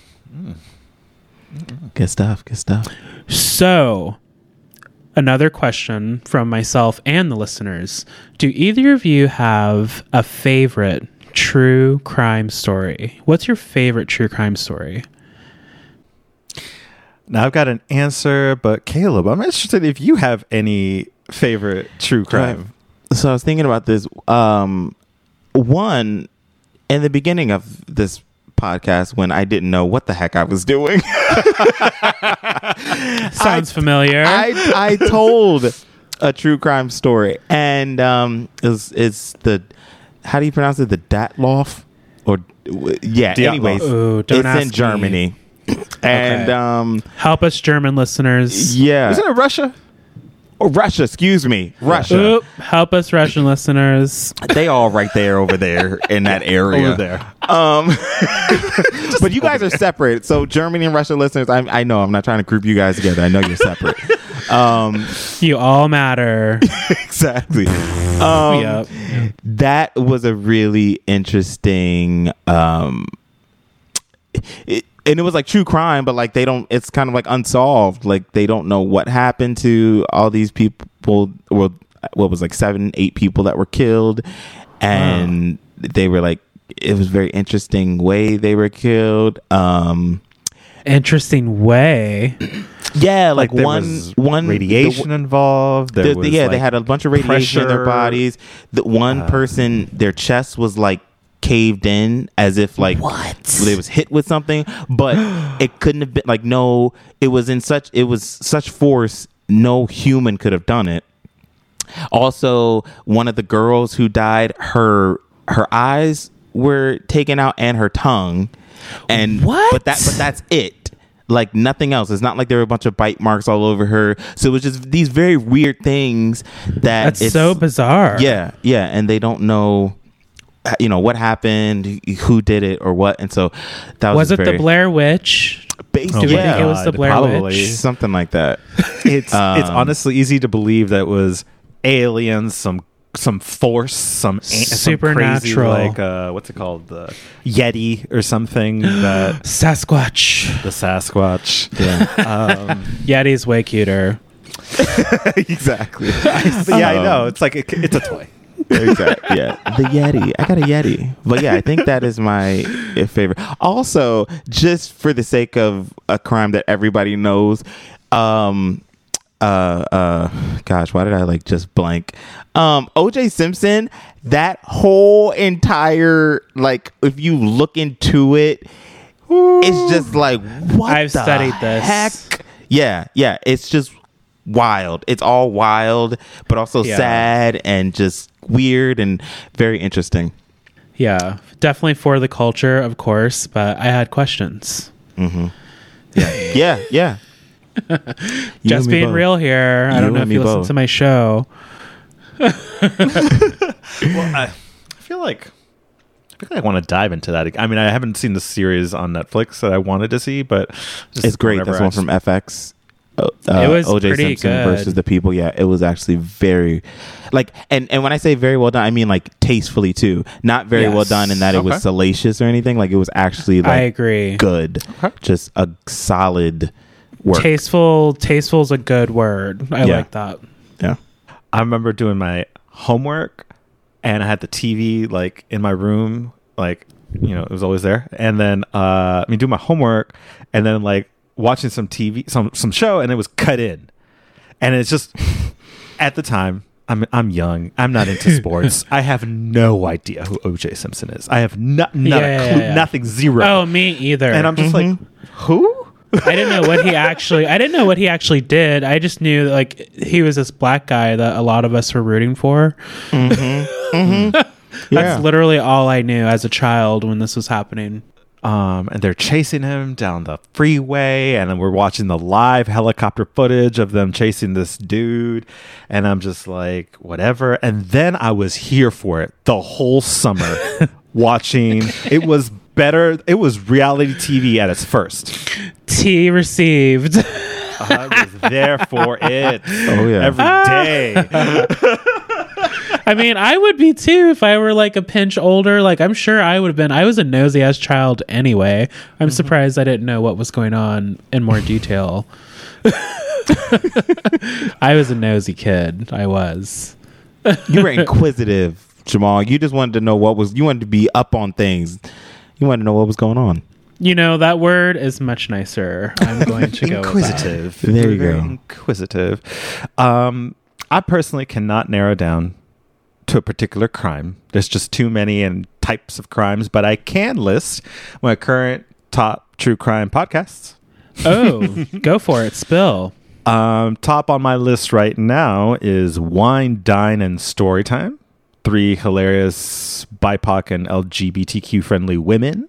Good stuff. So, another question from myself and the listeners. Do either of you have a favorite true crime story? What's your favorite true crime story? Now, I've got an answer, but Caleb, I'm interested if you have any favorite true crime. So I was thinking about this. One, in the beginning of this podcast, when I didn't know what the heck I was doing. Sounds familiar. I told a true crime story, and it's the, how do you pronounce it? The Datloff? Or yeah, Dietloff. anyways, Ooh, don't it's ask in me. Germany. And help us, German listeners. yeah. Isn't it Russia? Oh, Russia, excuse me. Russia. Oop, help us, Russian listeners. They all right there over there in that area. Over there. But you guys are separate. So Germany and Russia listeners, I know I'm not trying to group you guys together. I know you're separate. You all matter. Exactly. Yep. That was a really interesting and it was like true crime, but like it's kind of like unsolved. Like they don't know what happened to all these people. Well, what was like 7-8 people that were killed, and they were like, it was very interesting way they were killed. Interesting way. Yeah, like there one radiation involved. There was they had a bunch of radiation in their pressure. bodies. The one person, their chest was like caved in as if like they was hit with something, but it couldn't have been like it was such force no human could have done it. Also, one of the girls who died, her eyes were taken out and her tongue, and but that's it. Like nothing else. It's not like there were a bunch of bite marks all over her. So it was just these very weird things that's so bizarre. Yeah, and they don't know, what happened, who did it, or what. And so that was it the Blair Witch? Do we think it was the Blair probably. Witch? Something like that. It's honestly easy to believe that it was aliens, some force, some supernatural, some crazy, like what's it called, the Yeti or something, that Sasquatch. The Sasquatch. Yeah. Yeti's way cuter. Exactly. I know. It's like it's a toy. Exactly. Yeah, the Yeti. I got a Yeti. But yeah, I think that is my favorite. Also, just for the sake of a crime that everybody knows, gosh, why did I like just blank? O.J. Simpson. That whole entire, like, if you look into it, it's just like, what? I've studied this. Heck? Yeah. It's just wild. It's all wild, but also sad and just weird and very interesting. Yeah, definitely for the culture, of course, but I had questions. Mm-hmm. Yeah. Just being both. Real here. I don't know if you listen to my show. Well, I feel like I want to dive into that. I mean, I haven't seen the series on Netflix that I wanted to see, but it's great. That's one from FX. It was O.J. pretty Simpson good. versus the People. Yeah, it was actually very, like, and when I say very well done, I mean like tastefully too. Not very well done in that it was salacious or anything. Like, it was actually, like, I agree, good. Okay. Just a solid work. Tasteful is a good word. I like that. Yeah. I remember doing my homework and I had the TV like in my room, like, you know, it was always there. And then do my homework and then like watching some TV, some show, and it was cut in. And it's just at the time, I'm young. I'm not into sports. I have no idea who O.J. Simpson is. I have not a clue, nothing, zero. Oh, me either. And I'm just like, who? I didn't know what he actually did. I just knew that, like, he was this black guy that a lot of us were rooting for. Mm-hmm. Mm-hmm. That's literally all I knew as a child when this was happening. And they're chasing him down the freeway, and then we're watching the live helicopter footage of them chasing this dude, and I'm just like, whatever. And then I was here for it the whole summer watching. It was better. It was reality TV at its first. T received. I was there for it. Oh yeah, every day. I mean, I would be too if I were like a pinch older. Like, I'm sure I would have been. I was a nosy ass child anyway. I'm surprised I didn't know what was going on in more detail. I was a nosy kid. I was. You were inquisitive, Jamal. You just wanted to know you wanted to be up on things. You wanted to know what was going on. You know, that word is much nicer. I'm going to go inquisitive. There you go. Inquisitive. I personally cannot narrow down to a particular crime. There's just too many and types of crimes, but I can list my current top true crime podcasts. Oh, go for it. Spill. Top on my list right now is Wine, Dine, and Storytime. 3 hilarious BIPOC and LGBTQ friendly women.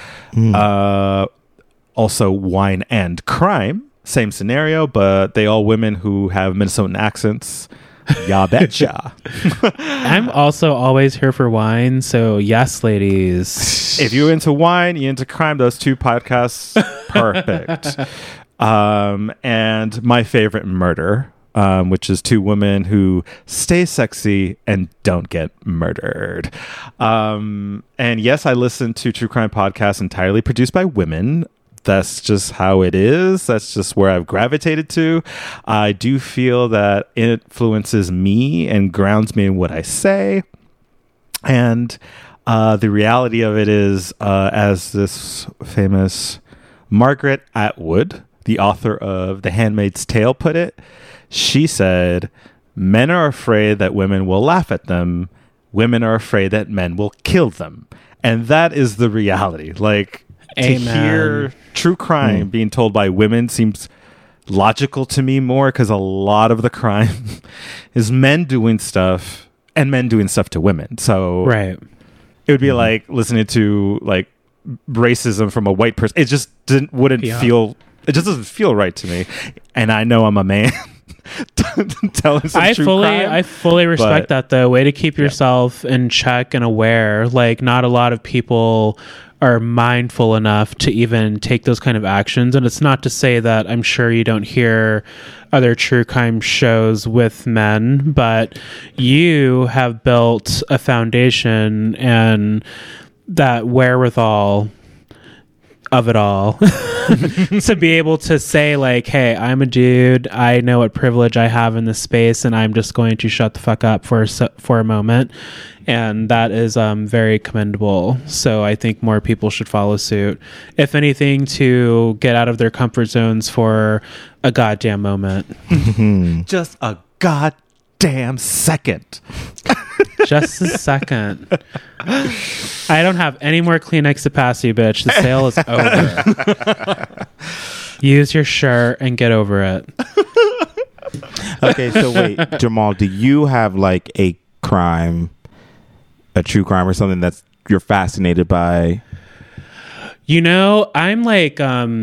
Also Wine and Crime. Same scenario, but they all women who have Minnesotan accents. Ya betcha. I'm also always here for wine, so yes, ladies. If you're into wine, you're into crime, those 2 podcasts, perfect. And my favorite, Murder, which is 2 women who stay sexy and don't get murdered. And yes, I listen to true crime podcasts entirely produced by women. That's just how it is. That's just where I've gravitated to. I do feel that it influences me and grounds me in what I say. And the reality of it is, as this famous Margaret Atwood, the author of The Handmaid's Tale, put it, she said, men are afraid that women will laugh at them. Women are afraid that men will kill them. And that is the reality. Like, Amen. To hear true crime being told by women seems logical to me more, because a lot of the crime is men doing stuff and men doing stuff to women. So right. It would be like listening to like racism from a white person. It just wouldn't feel. It just doesn't feel right to me. And I know I'm a man. Telling some true crime, I fully respect that though. Way to keep yourself in check and aware. Like, not a lot of people are mindful enough to even take those kind of actions. And it's not to say that I'm sure you don't hear other true crime shows with men, but you have built a foundation and that wherewithal of it all to be able to say like, hey, I'm a dude, I know what privilege I have in this space, and I'm just going to shut the fuck up for a moment. And that is very commendable. So I think more people should follow suit, if anything, to get out of their comfort zones for a goddamn moment. Just a goddamn second. Just a second. I don't have any more Kleenex to pass you, bitch. The sale is over. Use your shirt and get over it. Okay, so wait, Jamal, do you have like a crime, a true crime, or something that's you're fascinated by? You know, I'm like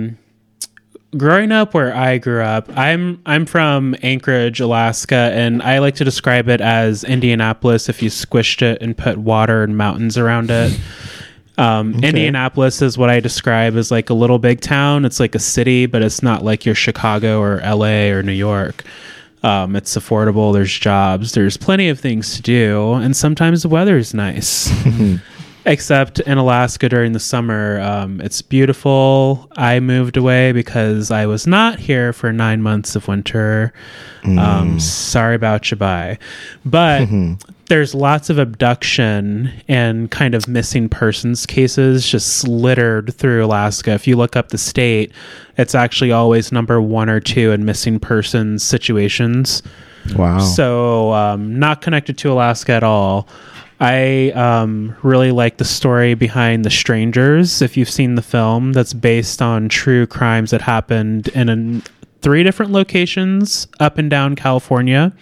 growing up where I grew up. I'm from Anchorage, Alaska, and I like to describe it as Indianapolis if you squished it and put water and mountains around it. Okay. Indianapolis is what I describe as like a little big town. It's like a city, but it's not like your Chicago or LA or New York. It's affordable. There's jobs. There's plenty of things to do. And sometimes the weather is nice. Except in Alaska during the summer, it's beautiful. I moved away because I was not here for 9 months of winter. Sorry about you, bye. But there's lots of abduction and kind of missing persons cases just littered through Alaska. If you look up the state, it's actually always number 1 or 2 in missing persons situations. Wow. So not connected to Alaska at all. I really like the story behind The Strangers. If you've seen the film, that's based on true crimes that happened in 3 different locations up and down California.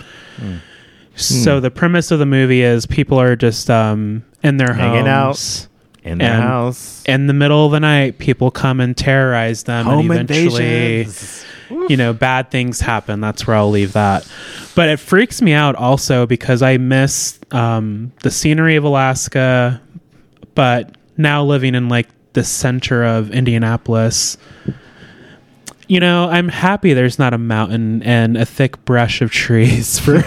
So the premise of the movie is people are just in their hanging homes. In their house. In the middle of the night, people come and terrorize them. Home and eventually, invasions. you know, bad things happen. That's where I'll leave that. But it freaks me out also because I miss the scenery of Alaska, but now living in like the center of Indianapolis, you know, I'm happy there's not a mountain and a thick brush of trees for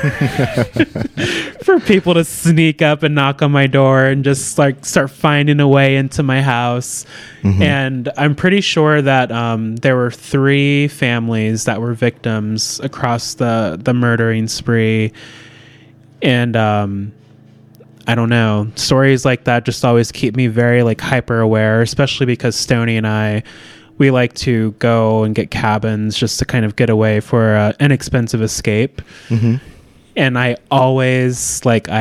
for people to sneak up and knock on my door and just like start finding a way into my house. And I'm pretty sure that there were 3 families that were victims across the murdering spree. And I don't know, stories like that just always keep me very like hyper aware, especially because Stoney and I, we like to go and get cabins just to kind of get away for an inexpensive escape. And I always,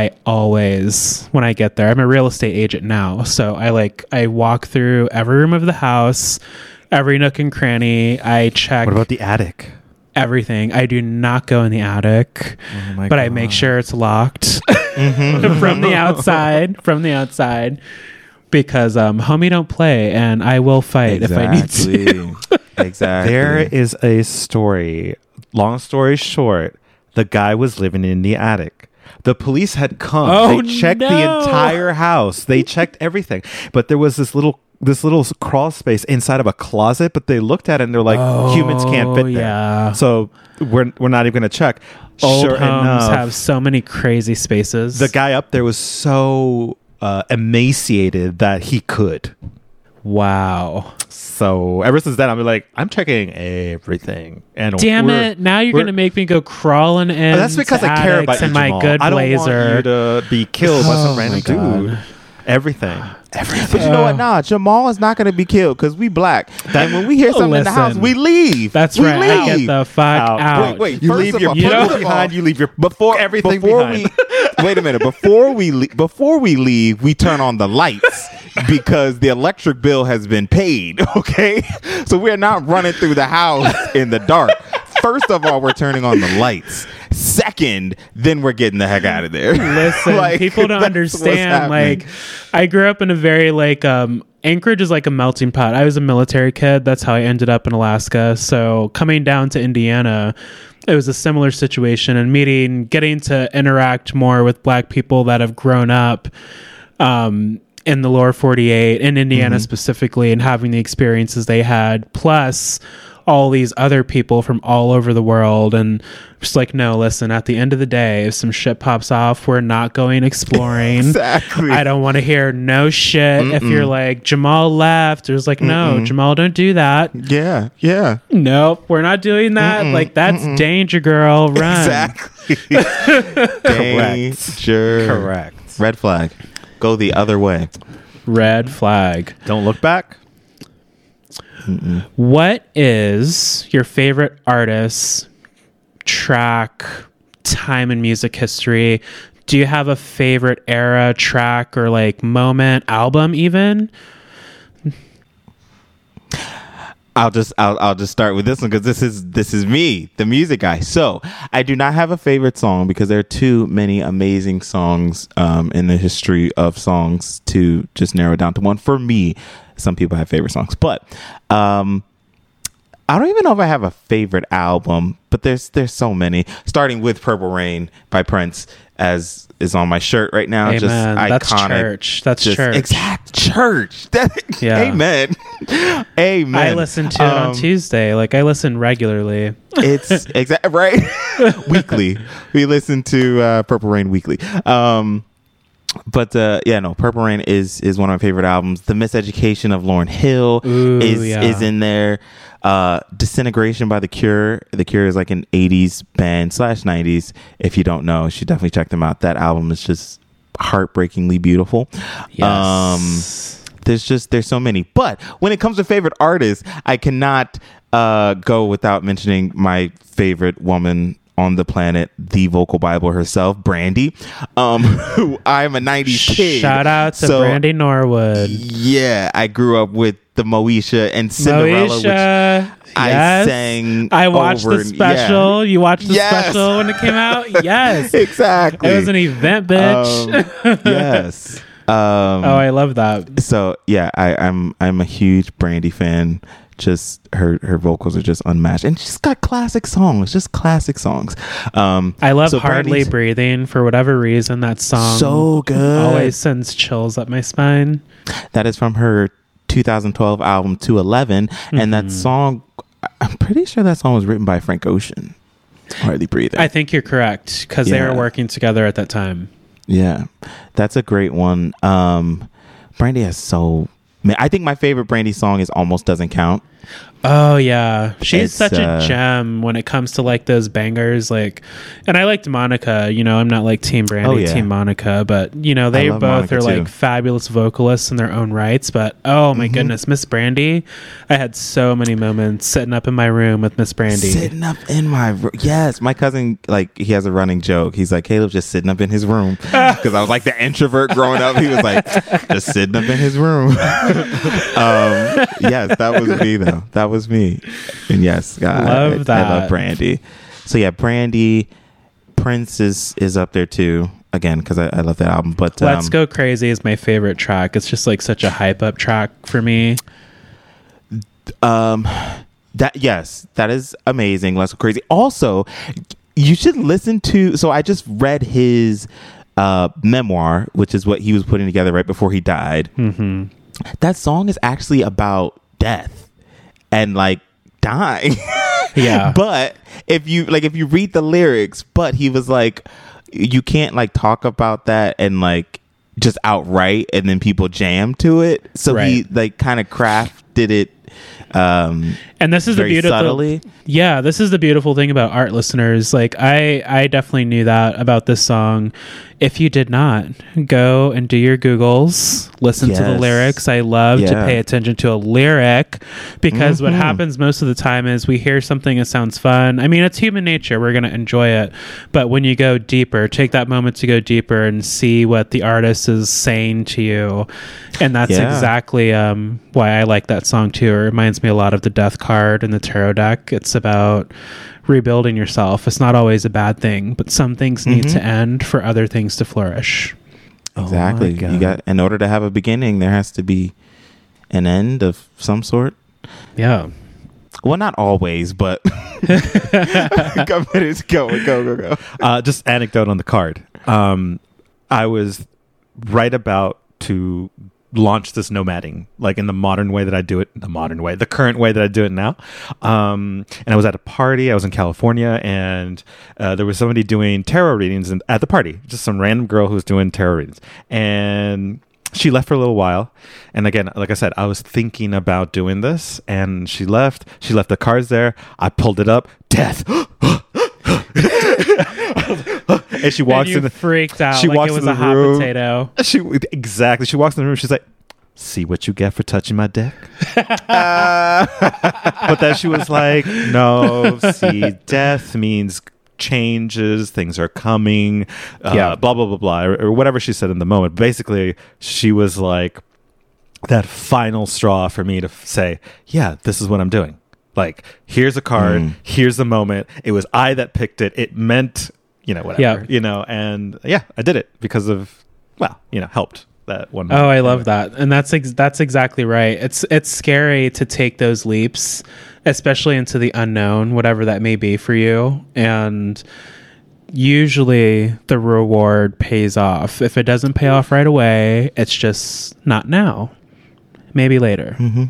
when I get there, I'm a real estate agent now. So I walk through every room of the house, every nook and cranny. I check. What about the attic? Everything. I do not go in the attic, but God. I make sure it's locked from the outside. Because homie don't play, and I will fight if I need to. Exactly. There is a story. Long story short, the guy was living in the attic. The police had come. They checked the entire house. They checked everything. But there was this little crawl space inside of a closet, but they looked at it and they're like, humans can't fit there. So we're not even going to check. Old homes have so many crazy spaces. The guy up there was so emaciated that he could. Wow. So ever since then, I'm checking everything. And damn it! Now you're gonna make me go crawling in. That's because I care about you, my Jamal. good blazer. I don't want you to be killed by some random dude. Everything. But you know what? Nah, Jamal is not going to be killed because we black. And when we hear something in the house, we leave. That's right. I get the fuck out. Wait. You leave your purse behind. You leave your everything behind. Wait a minute. Before we leave, we turn on the lights because the electric bill has been paid. Okay, so we're not running through the house in the dark. First of all, we're turning on the lights. Second, then we're getting the heck out of there. Listen, people don't understand. Like, I grew up in a very Anchorage is like a melting pot. I was a military kid. That's how I ended up in Alaska. So coming down to Indiana, it was a similar situation, and getting to interact more with black people that have grown up in the lower 48 in Indiana Mm-hmm. specifically, and having the experiences they had, plus all these other people from all over the world. And just like, no, listen, at the end of the day, if some shit pops off, we're not going exploring. Exactly. I don't want to hear no shit. If you're like, Jamal left, there's like, no, Jamal, don't do that. Yeah. Yeah. Nope, we're not doing that. Like, that's danger, girl. Run. Exactly. Danger. Correct. Red flag. Go the other way. Red flag. Don't look back. What is your favorite artist, track, time in music history? Do you have a favorite era, track, or like moment, album even? I'll just start with this one because this is me, the music guy. So I do not have a favorite song because there are too many amazing songs in the history of songs to just narrow it down to one. For me, some people have favorite songs, but I don't even know if I have a favorite album. But there's so many. Starting with "Purple Rain" by Prince, as is on my shirt right now. Amen. Just iconic. That's church. That's just church. Exact church. Yeah. Amen. Amen. I listened to it on Tuesday. Like, I listen regularly. It's exact right. Weekly. We listen to Purple Rain weekly. But Purple Rain is one of my favorite albums. The Miseducation of Lauryn Hill is in there. Disintegration by The Cure. The Cure is like an 80s band / 90s. If you don't know, you should definitely check them out. That album is just heartbreakingly beautiful. Yes. There's so many. But when it comes to favorite artists, I cannot go without mentioning my favorite woman on the planet, the vocal Bible herself, Brandy. Who I'm a 90s kid. Shout out to Brandy Norwood. Yeah, I grew up with the Moesha and Cinderella, which I sang. I watched the special. You watched the special when it came out? Yes. Exactly. It was an event, bitch. Yes. I love that. So yeah, I'm a huge Brandy fan. Just her vocals are just unmatched, and she's got classic songs. I love Hardly Breathing. For whatever reason, that song so good, always sends chills up my spine. That is from her 2012 album 211, and that song, I'm pretty sure that song was written by Frank Ocean. Hardly Breathing. I think you're correct, because they were working together at that time. Yeah, that's a great one. Brandy has so I think my favorite Brandy song is Almost Doesn't Count. Oh she's such a gem when it comes to like those bangers. Like, and I liked Monica. I'm not like Team Brandy, Team Monica, but they both Monica are like fabulous vocalists in their own rights. But oh my goodness, Miss Brandy, I had so many moments sitting up in my room with Miss Brandy. Sitting up in my room, yes. My cousin, like, he has a running joke. He's like, Caleb just sitting up in his room, because I was like the introvert growing up. He was like just sitting up in his room. Yes, that was me though. That was me. And yes, God, I love Brandy. So yeah, Brandy, Prince is up there too, again, because I love that album. But Let's Go Crazy is my favorite track. It's just like such a hype up track for me. That is amazing. Let's Go Crazy. Also, you should listen to, so I just read his memoir, which is what he was putting together right before he died. That song is actually about death and like dying. Yeah. But if you read the lyrics, but he was like, you can't like talk about that and like just outright and then people jam to it. So he like kind of crafted it and this is the beautiful subtly. Yeah, this is the beautiful thing about art, listeners. Like I definitely knew that about this song. If you did not, go and do your Googles, listen to the lyrics. I love to pay attention to a lyric, because what happens most of the time is we hear something that sounds fun. I mean, it's human nature. We're going to enjoy it. But when you go deeper, take that moment to go deeper and see what the artist is saying to you. And that's exactly why I like that song too. It reminds me a lot of the Death card and the tarot deck. It's about rebuilding yourself. It's not always a bad thing, but some things need to end for other things to flourish. Exactly. You got, in order to have a beginning, there has to be an end of some sort. Yeah. Well, not always, but go. Just anecdote on the card. I was right about to launched this nomading, like in the modern way that I do it, the current way that I do it now. And I was at a party. I was in California, and there was somebody doing tarot readings at the party. Just some random girl who was doing tarot readings, and she left for a little while. And again, like I said, I was thinking about doing this, and she left. She left the cards there. I pulled it up. Death. And she walks in. Freaked out. She like walks it was in the a hot room. potato. Exactly. She walks in the room. She's like, "See what you get for touching my dick." But then she was like, "No, see, death means changes. Things are coming. Blah blah blah blah," or whatever she said in the moment. Basically, she was like that final straw for me to say, "Yeah, this is what I'm doing." Like, here's a card. Here's the moment. It was I that picked it. It meant, whatever, and I did it because of, helped that one. Oh, I love that. And that's exactly right. It's scary to take those leaps, especially into the unknown, whatever that may be for you. And usually the reward pays off. If it doesn't pay off right away, it's just not now, maybe later. Mm-hmm.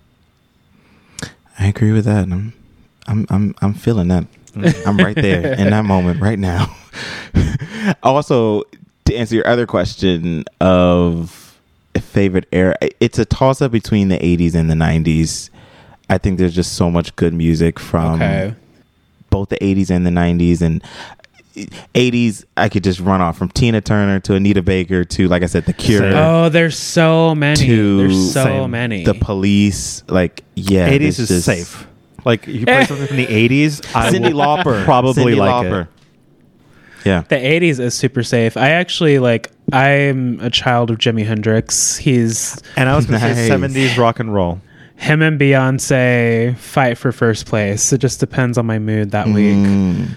I agree with that. I'm feeling that. I'm right there in that moment right now. Also, to answer your other question of a favorite era, it's a toss up between the 80s and the 90s. I think there's just so much good music from both the 80s and the 90s. And 80s, I could just run off from Tina Turner to Anita Baker to, like I said, The Cure. Oh, there's so many. There's so many. The Police. Like, 80s is safe. Like, if you play something from the 80s, Cyndi Lauper. Probably like it. Yeah. The 80s is super safe. I actually I'm a child of Jimi Hendrix. And I was going to say 70s rock and roll. Him and Beyonce fight for first place. It just depends on my mood that week.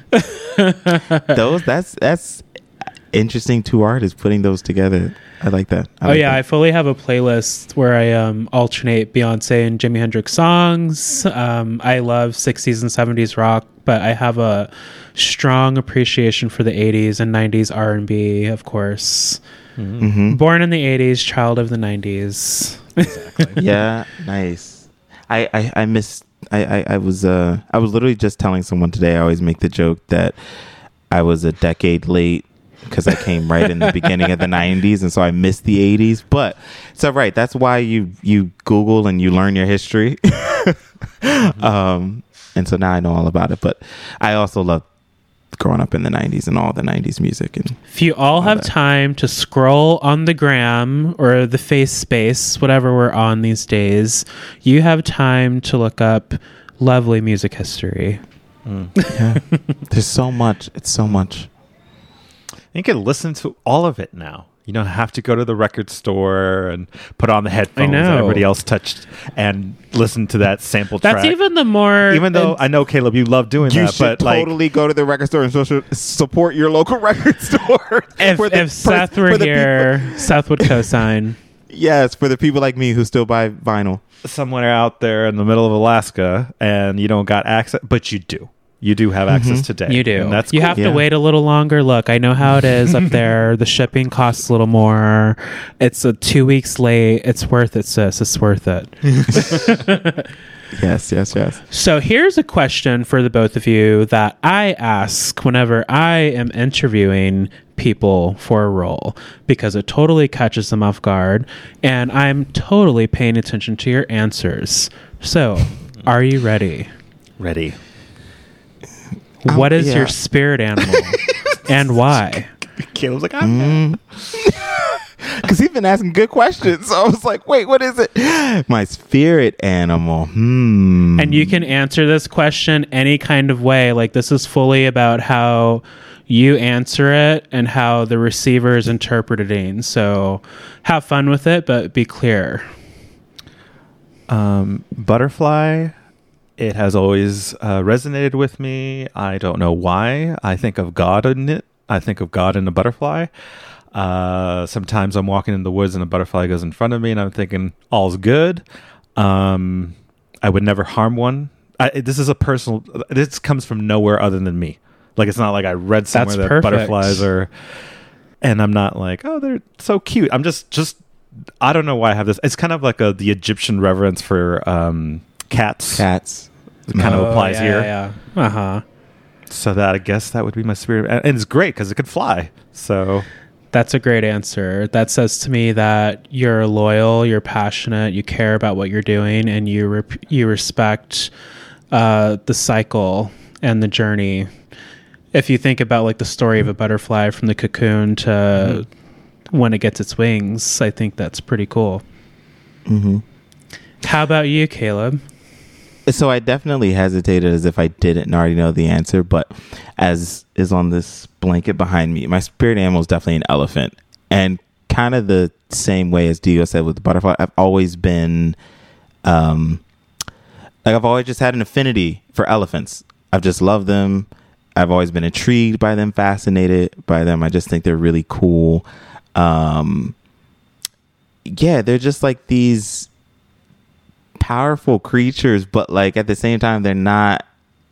That's interesting. Two artists putting those together. I like that. I fully have a playlist where I alternate Beyonce and Jimi Hendrix songs. I love 60s and 70s rock, but I have a strong appreciation for the 80s and 90s R&B, of course. Mm-hmm. Born in the 80s, child of the 90s. Exactly. Yeah, nice. I was literally just telling someone today. I always make the joke that I was a decade late because I came right in the beginning of the 90s, and so I missed the 80s. But so right, that's why you Google and you learn your history. And so now I know all about it. But I also love growing up in the 90s and all the 90s music. And if you all have time to scroll on the gram or the face space, whatever we're on these days, you have time to look up lovely music history. Yeah. There's so much. It's so much. You can listen to all of it now. You don't have to go to the record store and put on the headphones that everybody else touched and listen to that sample track. That's even the more... Even though I know, Caleb, you love doing that, but... You should totally go to the record store and support your local record store. If Seth were here, Seth would co-sign. Yes, for the people like me who still buy vinyl. Somewhere out there in the middle of Alaska, and you don't got access, but you do. You do have access today. You do. And that's you cool. have to wait a little longer. Look, I know how it is up there. The shipping costs a little more. It's 2 weeks late. It's worth it, sis. It's worth it. Yes. So here's a question for the both of you that I ask whenever I am interviewing people for a role, because it totally catches them off guard, and I'm totally paying attention to your answers. So, are you ready? Ready. What is your spirit animal and why? Caleb's like, I'm because he's been asking good questions. So I was like, wait, what is it? My spirit animal. And you can answer this question any kind of way. Like, this is fully about how you answer it and how the receiver is interpreting. So have fun with it, but be clear. Butterfly. It has always resonated with me. I don't know why. I think of God in it. I think of God in a butterfly. Sometimes I'm walking in the woods and a butterfly goes in front of me and I'm thinking, all's good. I would never harm one. This is a personal... This comes from nowhere other than me. Like, it's not like I read somewhere that butterflies are... And I'm not like, oh, they're so cute. I'm just I don't know why I have this. It's kind of like the Egyptian reverence for cats. Cats kind of applies here. Yeah. Uh-huh. So that I guess that would be my spirit, and it's great because it could fly. So that's a great answer. That says to me that you're loyal, you're passionate, you care about what you're doing, and you respect the cycle and the journey. If you think about like the story of a butterfly from the cocoon to when it gets its wings, I think that's pretty cool. Mm-hmm. How about you, Caleb? So I definitely hesitated as if I didn't already know the answer, but as is on this blanket behind me, my spirit animal is definitely an elephant. And kind of the same way as Diego said with the butterfly, I've always been, I've always just had an affinity for elephants. I've just loved them. I've always been intrigued by them, fascinated by them. I just think they're really cool. They're just like these powerful creatures, but like at the same time they're not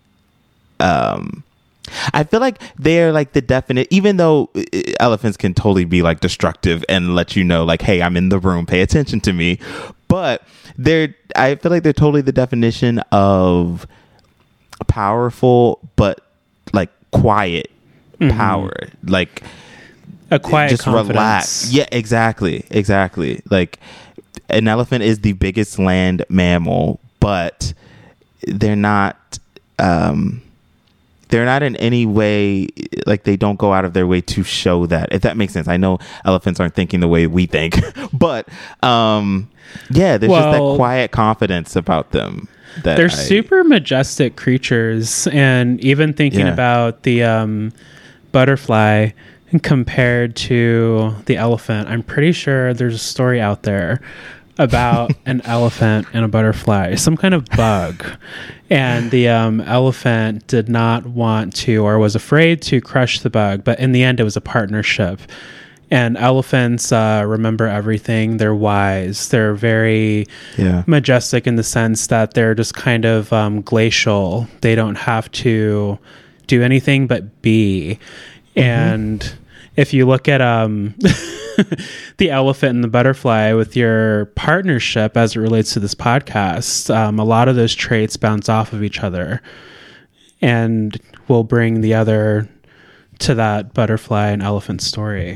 I feel like they're like the definite, even though elephants can totally be like destructive and let you know like, hey, I'm in the room, pay attention to me, but I feel like they're totally the definition of powerful but like quiet power, like a quiet just confidence. Relax. Yeah, exactly. Like an elephant is the biggest land mammal, but they're not in any way, like they don't go out of their way to show that, if that makes sense. I know elephants aren't thinking the way we think, but there's just that quiet confidence about them. They're super majestic creatures, and even thinking about the butterfly compared to the elephant, I'm pretty sure there's a story out there about an elephant and a butterfly, some kind of bug, and the elephant did not want to, or was afraid to, crush the bug, but in the end it was a partnership. And elephants remember everything. They're wise. They're very majestic in the sense that they're just kind of glacial. They don't have to do anything but be. And if you look at the elephant and the butterfly with your partnership as it relates to this podcast, a lot of those traits bounce off of each other and will bring the other to that butterfly and elephant story.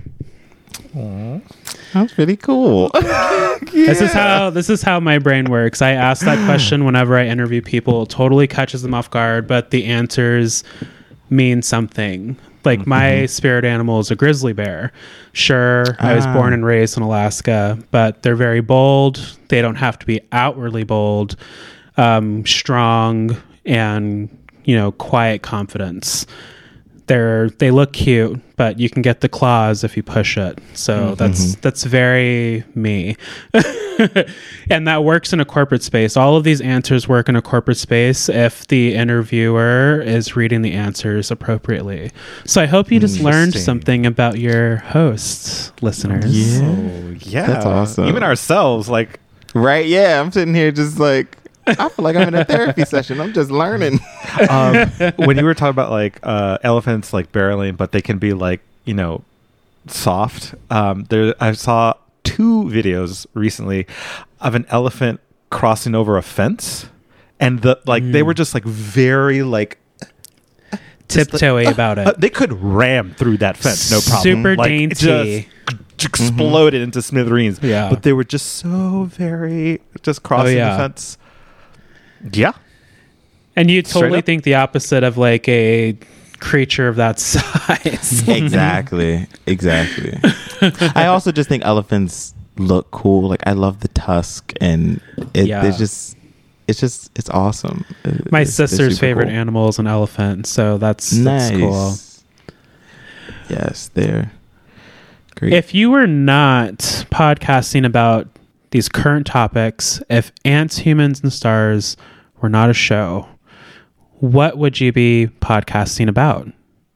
That's pretty cool. This is how my brain works. I ask that question whenever I interview people. It totally catches them off guard, but the answers mean something. Like my spirit animal is a grizzly bear. Sure, I was born and raised in Alaska, but they're very bold. They don't have to be outwardly bold, strong, and quiet confidence. They look cute, but you can get the claws if you push it. So that's very me. And that works in a corporate space. All of these answers work in a corporate space if the interviewer is reading the answers appropriately. So I hope you just learned something about your hosts, listeners. Yeah. That's awesome. Even ourselves, like, right? Yeah, I'm sitting here just like, I feel like I'm in a therapy session. I'm just learning. When you were talking about like elephants like barreling, but they can be like, soft. I saw 2 videos recently of an elephant crossing over a fence, and they were just like very like tiptoey about it. They could ram through that fence, no problem. Super like, dainty. Just exploded into smithereens. Yeah, but they were just so very just crossing the fence. Yeah. And you totally think the opposite of like a creature of that size. Exactly. I also just think elephants look cool. Like I love the tusk, and it's awesome. My sister's favorite animal is an elephant, so that's cool. Yes, they're great. If you were not podcasting about these current topics, if Ants, Humans, and Stars were not a show, what would you be podcasting about?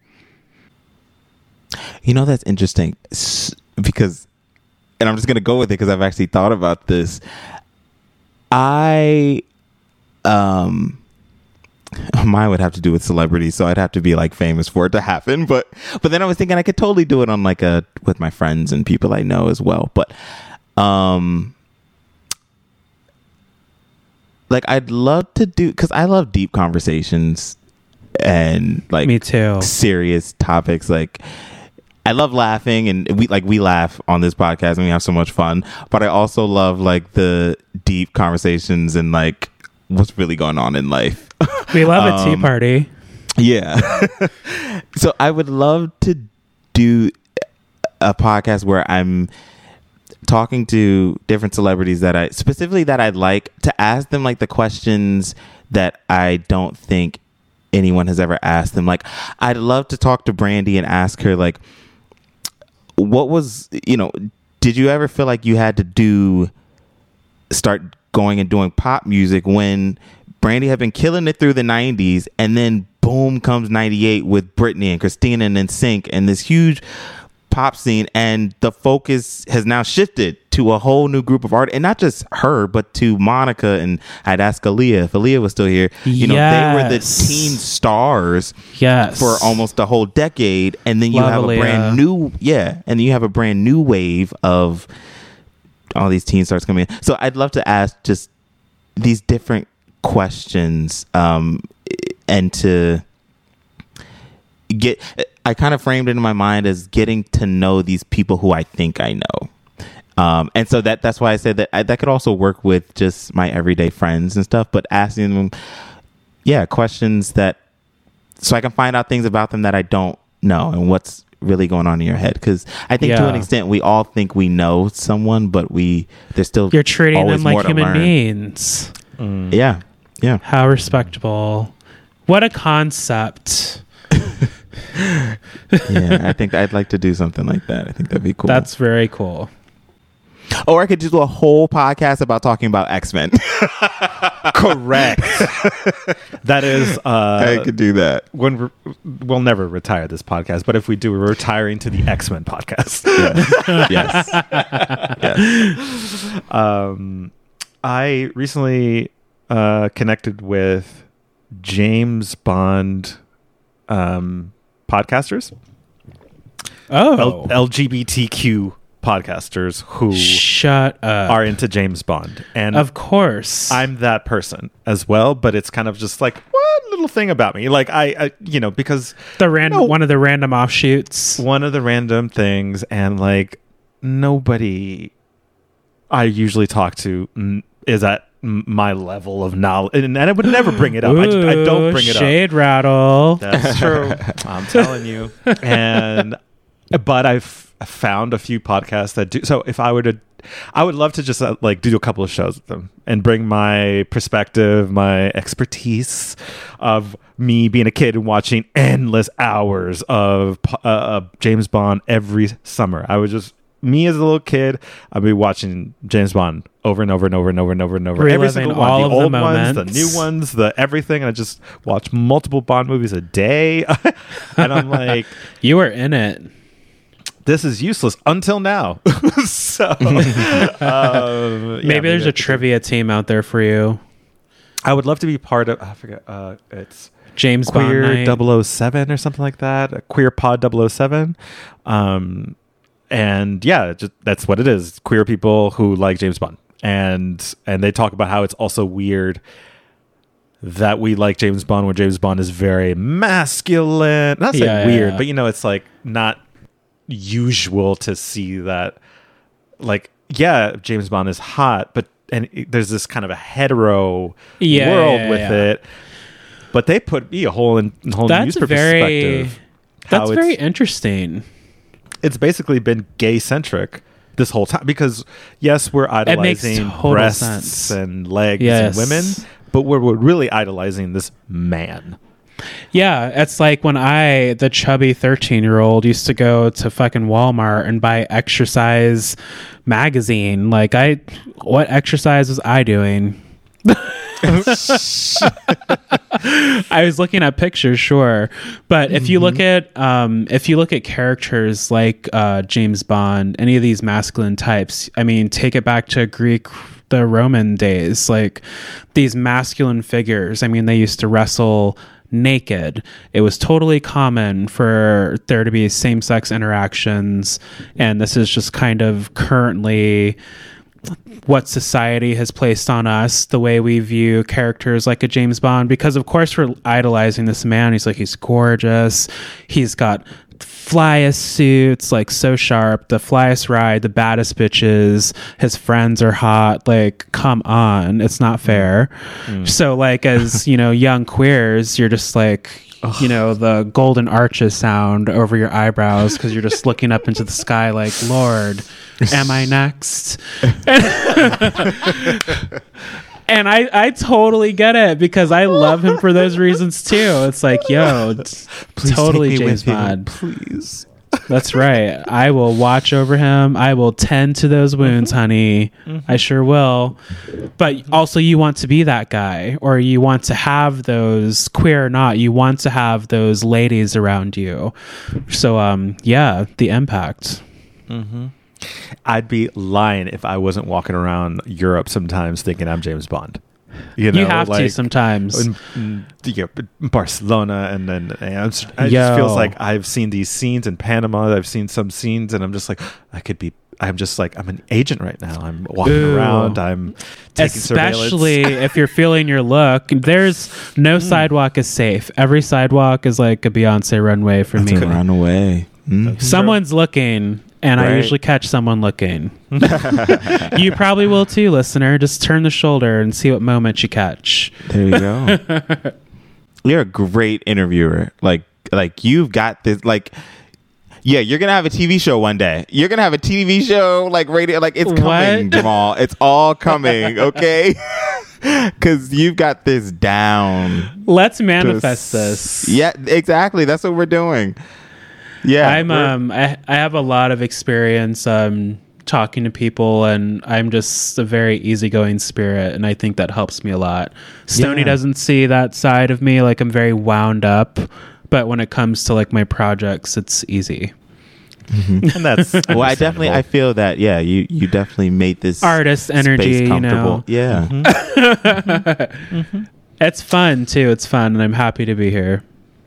That's interesting because, and I'm just going to go with it because I've actually thought about this. Mine would have to do with celebrities, so I'd have to be like famous for it to happen. But then I was thinking I could totally do it on like with my friends and people I know as well. But like I'd love to do, because I love deep conversations and like me too, serious topics. Like I love laughing, and we laugh on this podcast and we have so much fun, but I also love like the deep conversations and like what's really going on in life. We love a tea party. Yeah. So I would love to do a podcast where I'm talking to different celebrities that I'd like to ask them like the questions that I don't think anyone has ever asked them. Like I'd love to talk to Brandy and ask her like, what was, did you ever feel like you had to start going and doing pop music when Brandy had been killing it through the 90s, and then boom comes 98 with Britney and Christina and NSYNC and this huge pop scene, and the focus has now shifted to a whole new group of artists, and not just her, but to Monica, and I'd ask Aaliyah if Aaliyah was still here. They were the teen stars for almost a whole decade, and then you have Aaliyah. And then you have a brand new wave of all these teen stars coming in. So I'd love to ask just these different questions, and to I kind of framed it in my mind as getting to know these people who I think I know. And so that's why I said that that could also work with just my everyday friends and stuff, but asking them, questions so I can find out things about them that I don't know and what's really going on in your head. Because I think to an extent we all think we know someone, but there's still you're treating them like human learn. Beings. Yeah. How respectable. What a concept. I think I'd like to do something like that. I think that'd be cool. That's very cool. Or I could just do a whole podcast about talking about X-Men. Correct. That is I could do that. When we'll never retire this podcast, but if we do, we're retiring to the X-Men podcast. Yes. I recently connected with James Bond podcasters. LGBTQ podcasters who shut up are into James Bond, and of course I'm that person as well, but it's kind of just like one little thing about me, like I because one of the random offshoots, one of the random things, and like nobody I usually talk to is at my level of knowledge, and I would never bring it up. I don't bring it up. Shade rattle. That's true. I'm telling you. But I've found a few podcasts that do. So if I would love to just like do a couple of shows with them and bring my perspective, my expertise of me being a kid and watching endless hours of James Bond every summer. Me as a little kid, I'd be watching James Bond over and over and over and over and over and over. Every single one, all the of old the ones, moments. the new ones, the everything. And I just watch multiple Bond movies a day, and I'm like, you were in it. This is useless until now. So maybe there's a trivia team out there for you. I would love to be part of. I forget. It's James Queer Bond 007 or something like that. A Queer Pod 007. And that's what it is. Queer people who like James Bond, and they talk about how it's also weird that we like James Bond when James Bond is very masculine. Not saying weird, but it's like not usual to see that. Like, James Bond is hot, but there's this kind of a hetero world with it. But they put a whole news perspective. That's very interesting. It's basically been gay centric this whole time, because yes, we're idolizing breasts and legs and women, but we're really idolizing this man. Yeah, it's like when the chubby 13-year-old used to go to fucking Walmart and buy Exercise magazine. Like, what exercise was I doing? I was looking at pictures, sure, but if you look at characters like James Bond, any of these masculine types, I mean, take it back to the Roman days, like these masculine figures. I mean, they used to wrestle naked. It was totally common for there to be same-sex interactions, and this is just kind of currently what society has placed on us, the way we view characters like a James Bond, because of course we're idolizing this man. He's gorgeous. He's got flyest suits, like so sharp, the flyest ride, the baddest bitches, his friends are hot. Like, come on, it's not fair. So like, as young queers, you're just like, the golden arches sound over your eyebrows because you're just looking up into the sky like, Lord, am I next? And I totally get it because I love him for those reasons too. It's like, yo, please totally take me James with Bond. Please. That's right. I will watch over him. I will tend to those wounds, honey. I sure will. But also, you want to be that guy, or you want to have those, queer or not, you want to have those ladies around you. So, the impact. I'd be lying if I wasn't walking around Europe sometimes thinking I'm James Bond. You have to sometimes. In Barcelona, and then it just feels like I've seen these scenes in Panama. I've seen some scenes, and I'm just like, I'm an agent right now. I'm walking around. I'm taking especially surveillance. if you're feeling your look. There's no sidewalk is safe. Every sidewalk is like a Beyonce runway for me. Run away. Someone's looking. And I usually catch someone looking. You probably will too, listener. Just turn the shoulder and see what moment you catch. There you go. You're a great interviewer. Like you've got this. Like, yeah, you're gonna have a TV show one day. You're gonna have a TV show, like radio. Like, it's coming, Jamal. It's all coming. Okay. Because you've got this down. Let's manifest this. Yeah, exactly. That's what we're doing. Yeah, I have a lot of experience talking to people, and I'm just a very easygoing spirit, and I think that helps me a lot. Stoney doesn't see that side of me. Like, I'm very wound up, but when it comes to like my projects, it's easy. And that's I feel that. Yeah, you definitely made this artist energy comfortable. Yeah. It's fun too. It's fun, and I'm happy to be here.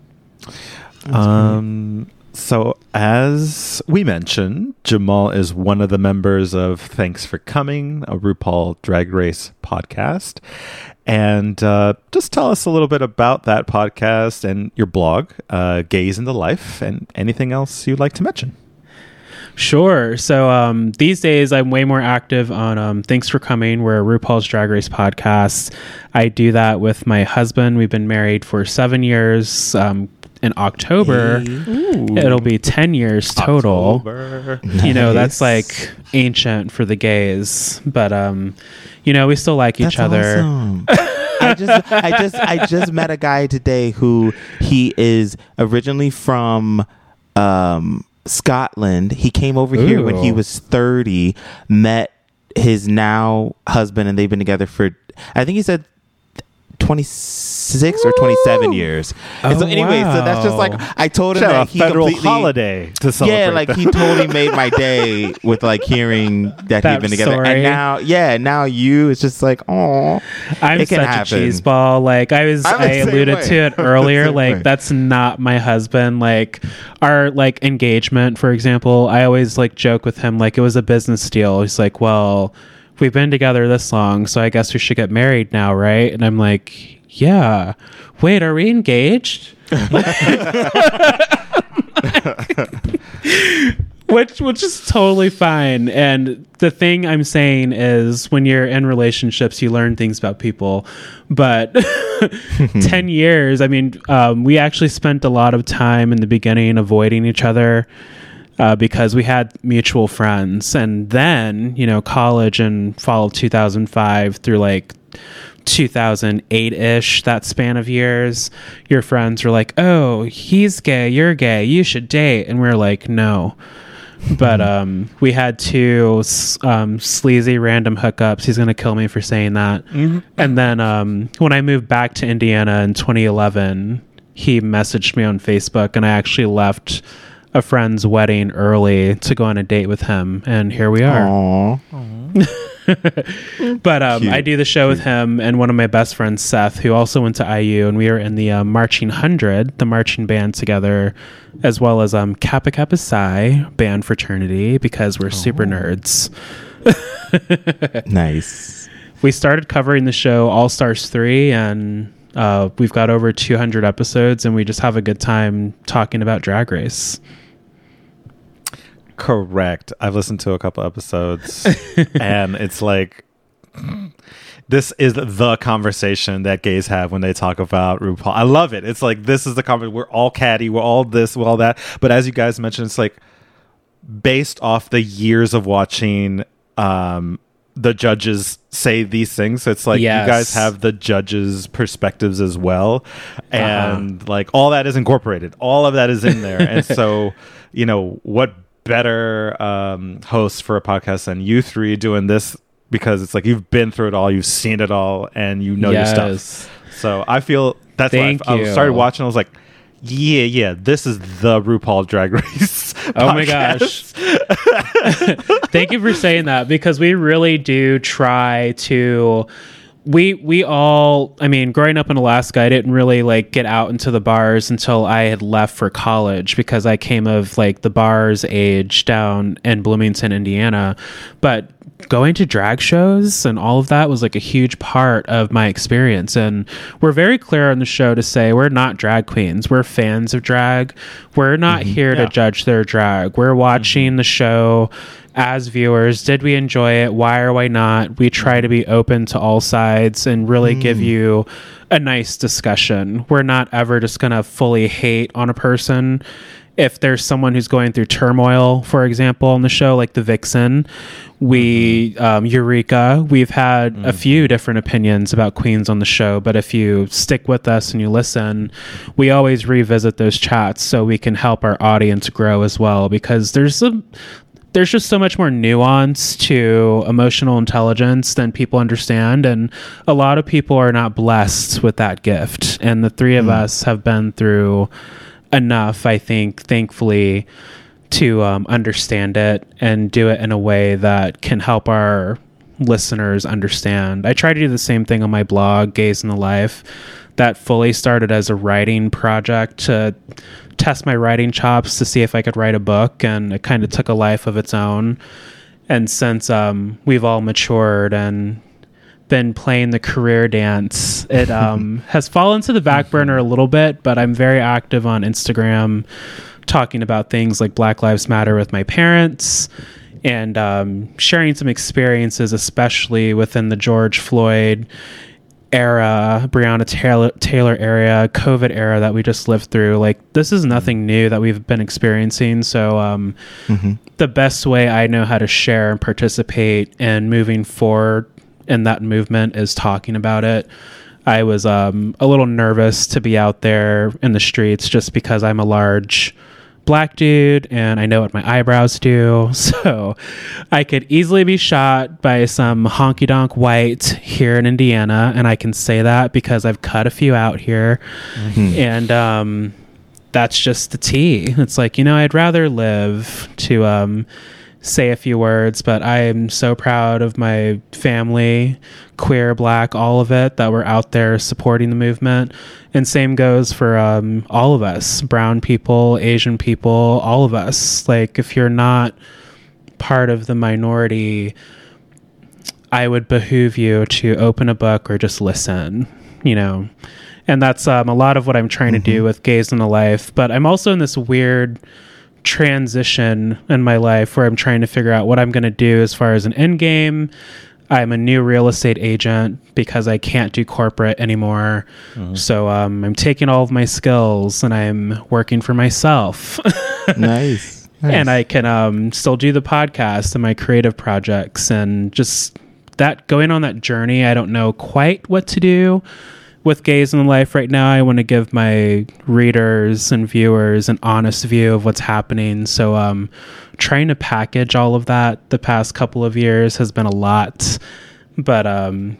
So, as we mentioned, Jamal is one of the members of Thanks for Coming, a RuPaul Drag Race podcast. And just tell us a little bit about that podcast and your blog, Gaze into Life, and anything else you'd like to mention. Sure. So these days, I'm way more active on Thanks for Coming. We're a RuPaul's Drag Race podcast. I do that with my husband. We've been married for 7 years. In October, it'll be 10 years total. Nice. That's like ancient for the gays, but we still like each other. Awesome. I just met a guy today who he is originally from Scotland. He came over here when he was 30, met his now husband, and they've been together for, I think he said 26 or 27 years. And so anyway, so that's just like, I told him that he federal holiday to celebrate. Yeah, like he totally made my day with like hearing that he'd been together. Story. And now it's just like, oh, I'm such a cheese ball. Like I alluded to it earlier. Like that's not my husband. Like our like engagement, for example, I always like joke with him like it was a business deal. He's like, well, we've been together this long, so I guess we should get married now, right? And I'm like, yeah. Wait, are we engaged? Which is totally fine. And the thing I'm saying is when you're in relationships, you learn things about people. But 10 years, I mean, we actually spent a lot of time in the beginning avoiding each other. Because we had mutual friends, and then college and fall of 2005 through like 2008-ish, that span of years, your friends were like, oh, he's gay, you're gay, you should date, and we're like, no. But we had two sleazy random hookups. He's gonna kill me for saying that. And then when I moved back to Indiana in 2011, he messaged me on Facebook, and I actually left a friend's wedding early to go on a date with him, and here we are. Aww. But I do the show with him and one of my best friends, Seth, who also went to IU, and we were in the Marching 100, the marching band together, as well as Kappa Kappa Psi band fraternity, because we're super nerds. Nice. We started covering the show All Stars 3, and we've got over 200 episodes, and we just have a good time talking about Drag Race. Correct. I've listened to a couple episodes and it's like, this is the conversation that gays have when they talk about RuPaul. I love it. It's like, this is the conversation. We're all catty. We're all this, we're all that. But as you guys mentioned, it's like based off the years of watching the judges say these things. So it's like, yes, you guys have the judges' perspectives as well. And like all that is incorporated. All of that is in there. And so, you know, what better hosts for a podcast than you three doing this, because it's like you've been through it all, you've seen it all, and you know your stuff. So I feel that's why I started watching. I was like, yeah, this is the RuPaul Drag Race podcast. Oh my gosh. Thank you for saying that, because we really do try to. We all, I mean, growing up in Alaska, I didn't really like get out into the bars until I had left for college, because I came of like the bars age down in Bloomington, Indiana. But going to drag shows and all of that was like a huge part of my experience. And we're very clear on the show to say we're not drag queens. We're fans of drag. We're not here to judge their drag. We're watching the show as viewers. Did we enjoy it? Why or why not? We try to be open to all sides and really give you a nice discussion. We're not ever just going to fully hate on a person. If there's someone who's going through turmoil, for example, on the show, like the Vixen, Eureka, we've had a few different opinions about queens on the show, but if you stick with us and you listen, we always revisit those chats so we can help our audience grow as well, because there's just so much more nuance to emotional intelligence than people understand. And a lot of people are not blessed with that gift. And the three of us have been through enough, I think, thankfully, to understand it and do it in a way that can help our listeners understand. I try to do the same thing on my blog, Gays in the Life. That fully started as a writing project to test my writing chops to see if I could write a book, and it kind of took a life of its own. And since we've all matured and been playing the career dance, it has fallen to the back burner a little bit, but I'm very active on Instagram talking about things like Black Lives Matter with my parents, and sharing some experiences, especially within the George Floyd era, Breonna Taylor era, COVID era that we just lived through. Like, this is nothing new that we've been experiencing. So the best way I know how to share and participate in moving forward in that movement is talking about it. I was a little nervous to be out there in the streets just because I'm a large Black dude and I know what my eyebrows do, so I could easily be shot by some honky donk white here in Indiana, and I can say that because I've cut a few out here. And that's just the tea. It's like, you know, I'd rather live to say a few words, but I am so proud of my family, queer, Black, all of it, that we're out there supporting the movement. And same goes for all of us, brown people, Asian people, all of us. Like, if you're not part of the minority, I would behoove you to open a book or just listen, you know. And that's a lot of what I'm trying to do with Gays in the Life. But I'm also in this weird transition in my life where I'm trying to figure out what I'm going to do as far as an end game. I'm a new real estate agent because I can't do corporate anymore. So I'm taking all of my skills and I'm working for myself. Nice. And I can still do the podcast and my creative projects, and just that going on that journey. I don't know quite what to do with Gays in the Life right now. I want to give my readers and viewers an honest view of what's happening. So trying to package all of that the past couple of years has been a lot, but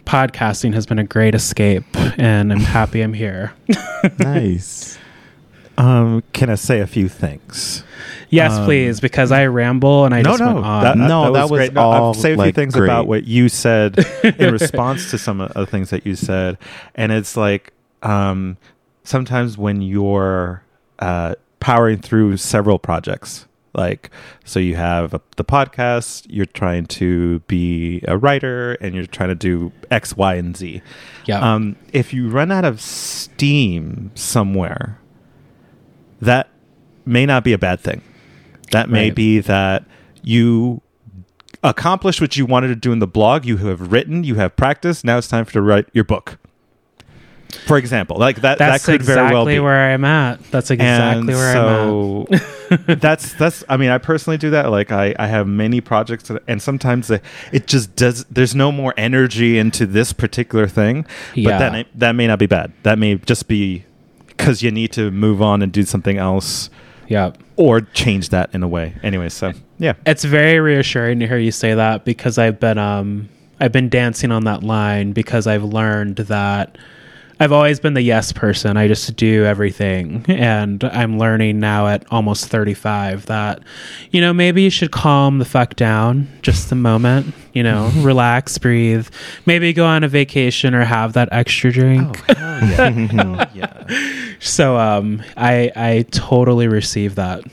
podcasting has been a great escape, and I'm happy I'm here. Nice. Can I say a few things? Yes, please, because I ramble and I just went on. That was great. I'll say a few things great. about what you said in response to some of the things that you said. And it's like sometimes when you're powering through several projects, like, so you have the podcast, you're trying to be a writer, and you're trying to do X, Y, and Z. Yeah. If you run out of steam somewhere, that may not be a bad thing. That may be that you accomplished what you wanted to do in the blog. You have written, you have practiced. Now it's time to write your book. For example, like that. That's that could exactly very well be where I'm at. That's exactly where I'm at. that's. I mean, I personally do that. Like, I have many projects, and sometimes it just does. There's no more energy into this particular thing. But that may not be bad. That may just be because you need to move on and do something else. Yeah. Or change that in a way. Anyway, so yeah. It's very reassuring to hear you say that, because I've been dancing on that line, because I've learned that I've always been the yes person. I just do everything. And I'm learning now at almost 35 that, maybe you should calm the fuck down just a moment, relax, breathe, maybe go on a vacation or have that extra drink. Oh, hell yeah. Hell yeah. So I totally receive that.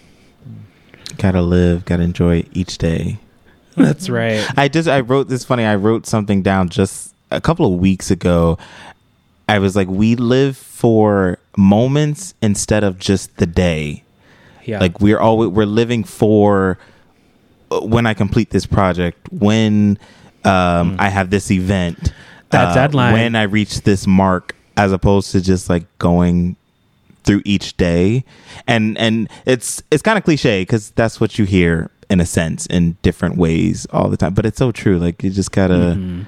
Gotta live, gotta enjoy each day. That's right. I wrote something down just a couple of weeks ago. I was like, we live for moments instead of just the day. Yeah. Like we're living for when I complete this project, when I have this event, that deadline, when I reach this mark, as opposed to just like going through each day. And it's kind of cliche because that's what you hear in a sense in different ways all the time. But it's so true. Like you just gotta,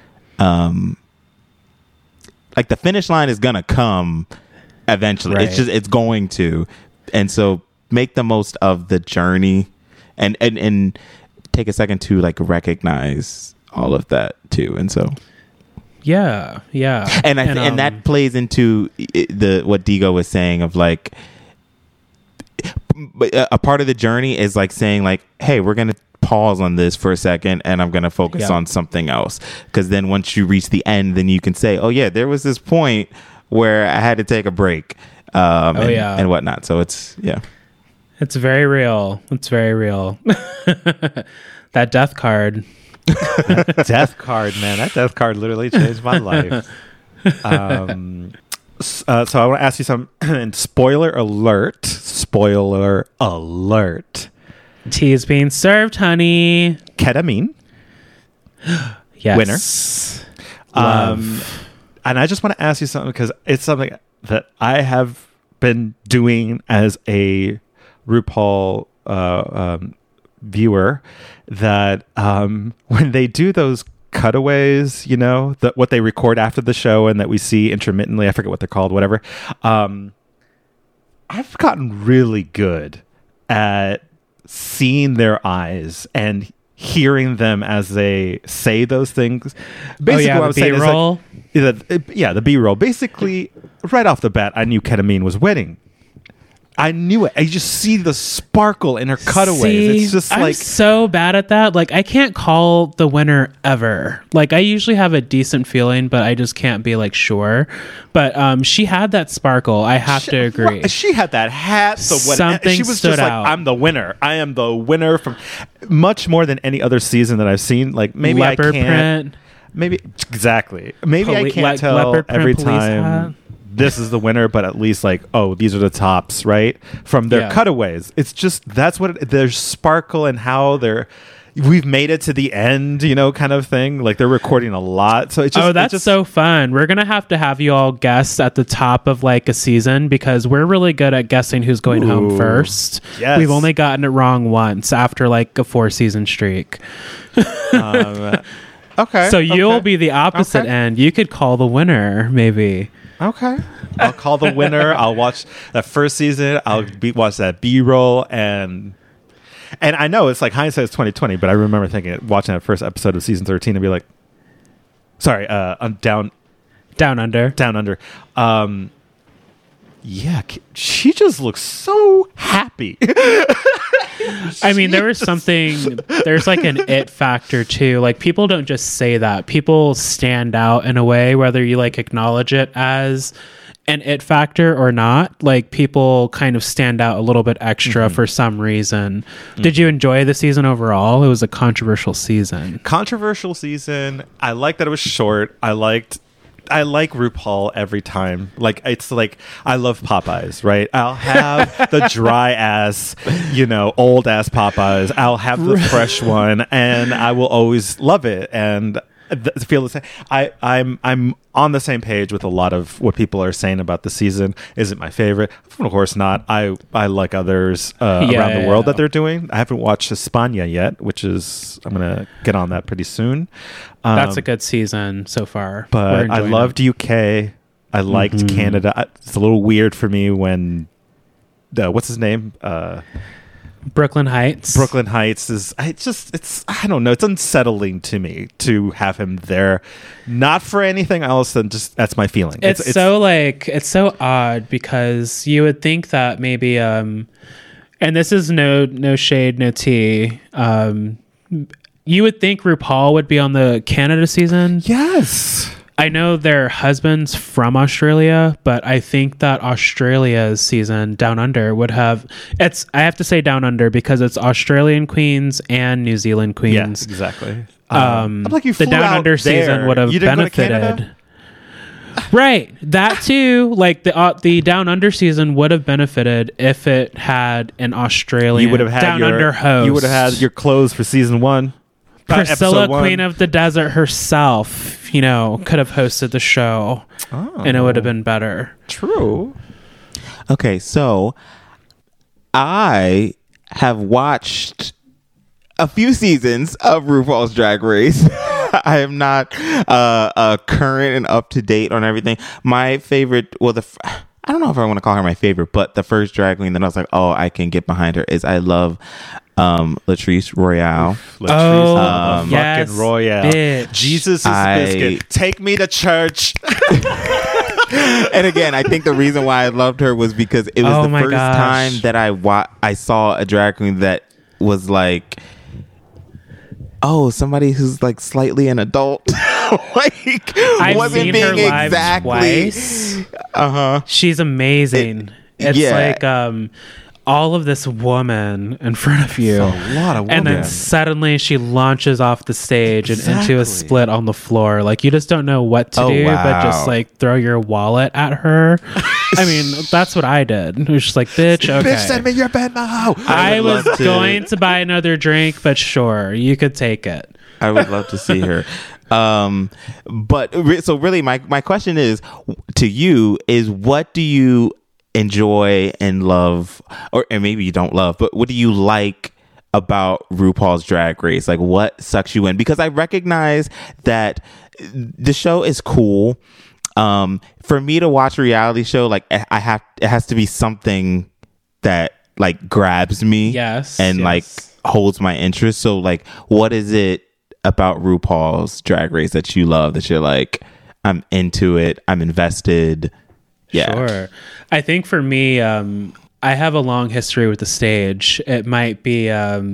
like the finish line is gonna come eventually. Right. It's going to. And so make the most of the journey and take a second to like recognize all of that too. And so yeah. And that plays into what Digo was saying of like a part of the journey is like saying like, hey, we're going to pause on this for a second and I'm going to focus on something else. Because then once you reach the end, then you can say, oh yeah, there was this point where I had to take a break and whatnot. So it's very real. It's very real. That death card. Death card, man. That death card literally changed my life. So I want to ask you something. Spoiler alert. Tea is being served, honey. Ketamine. Yes. Winner. And I just want to ask you something because it's something that I have been doing as a RuPaul viewer, that when they do those cutaways, what they record after the show and that we see intermittently, I forget what they're called, whatever. I've gotten really good at seeing their eyes and hearing them as they say those things. Basically, what I'm saying is the B-roll. Basically, right off the bat, I knew Ketamine was winning. I knew it. I just see the sparkle in her cutaways. See, it's just I'm so bad at that. Like, I can't call the winner ever. Like, I usually have a decent feeling, but I just can't be like sure. But she had that sparkle. I have to agree. She had that hat. Something she was stood just out. Like, I'm the winner. I am the winner from much more than any other season that I've seen. Like, maybe leopard I can't. Print. Maybe exactly. Maybe I can't tell every time. This is the winner, but at least like, oh, these are the tops, right? From their cutaways. It's just, that's what there's sparkle and how we've made it to the end, kind of thing. Like they're recording a lot. So it's just, that's so fun. We're going to have you all guess at the top of like a season because we're really good at guessing who's going home first. Yes. We've only gotten it wrong once after like a 4-season streak. Okay. So you'll be the opposite end. You could call the winner, maybe. Okay. I'll call the winner. I'll watch that first season. I'll watch that B-roll and I know it's like hindsight is 2020, but I remember watching that first episode of season 13 and be like, sorry, Down Under. yeah, she just looks so happy. I mean, there's like an it factor too. Like, people don't just say that. People stand out in a way, whether you like acknowledge it as an it factor or not. Like, people kind of stand out a little bit extra for some reason. Did you enjoy the season overall? It was a controversial season. I like that it was short. I like RuPaul every time. Like, it's like, I love Popeyes, right? I'll have the dry ass, old ass Popeyes. I'll have the fresh one, and I will always love it. And feel the same. I'm on the same page with a lot of what people are saying about the season. Is it my favorite? Of course not. I like others around the world that they're doing. I haven't watched España yet, which is, I'm gonna get on that pretty soon. That's a good season so far. But I loved UK. I liked Canada. It's a little weird for me when what's his name? Brooklyn Heights. Is I don't know, it's unsettling to me to have him there, not for anything else than just that's my feeling. It's so odd, because you would think that maybe and this is no shade, no tea, you would think RuPaul would be on the Canada season. Yes, I know their husband's from Australia, but I think that Australia's season, Down Under, would have... I have to say Down Under because it's Australian queens and New Zealand queens. Yeah, exactly. I'm like, the Down Under season would have benefited. Right, that too. Like, the Down Under season would have benefited if it had an Australian Down Under host. You would have had your clothes for season 1. Priscilla, Queen of the Desert herself, could have hosted the show, and it would have been better. True. Okay, so I have watched a few seasons of RuPaul's Drag Race. I am not current and up to date on everything. My favorite, I don't know if I want to call her my favorite, but the first drag queen that I was like, oh, I can get behind her is I love Latrice Royale. Yes, fucking Royale. Bitch. Jesus is biscuit. Take me to church. And again, I think the reason why I loved her was because it was the first time that I saw a drag queen that was like, somebody who's like slightly an adult. Like, I've wasn't seen being her live exactly. Twice. She's amazing. It's like all of this woman in front of you. That's a lot of women. And then suddenly she launches off the stage and into a split on the floor. Like, you just don't know what to do, but just like throw your wallet at her. I mean, that's what I did. It was just like, bitch, okay. Bitch, send me your Venmo. I was going to buy another drink, but sure, you could take it. I would love to see her. But so really my question is to you is, what do you enjoy and love, and maybe you don't love, but what do you like about RuPaul's Drag Race? Like, what sucks you in? Because I recognize that the show is cool. For me to watch a reality show, like, it has to be something that like grabs me, like holds my interest. So like, what is it about RuPaul's Drag Race that you love, that you're like, I'm into it, I'm invested? Sure. I think for me, I have a long history with the stage. It might be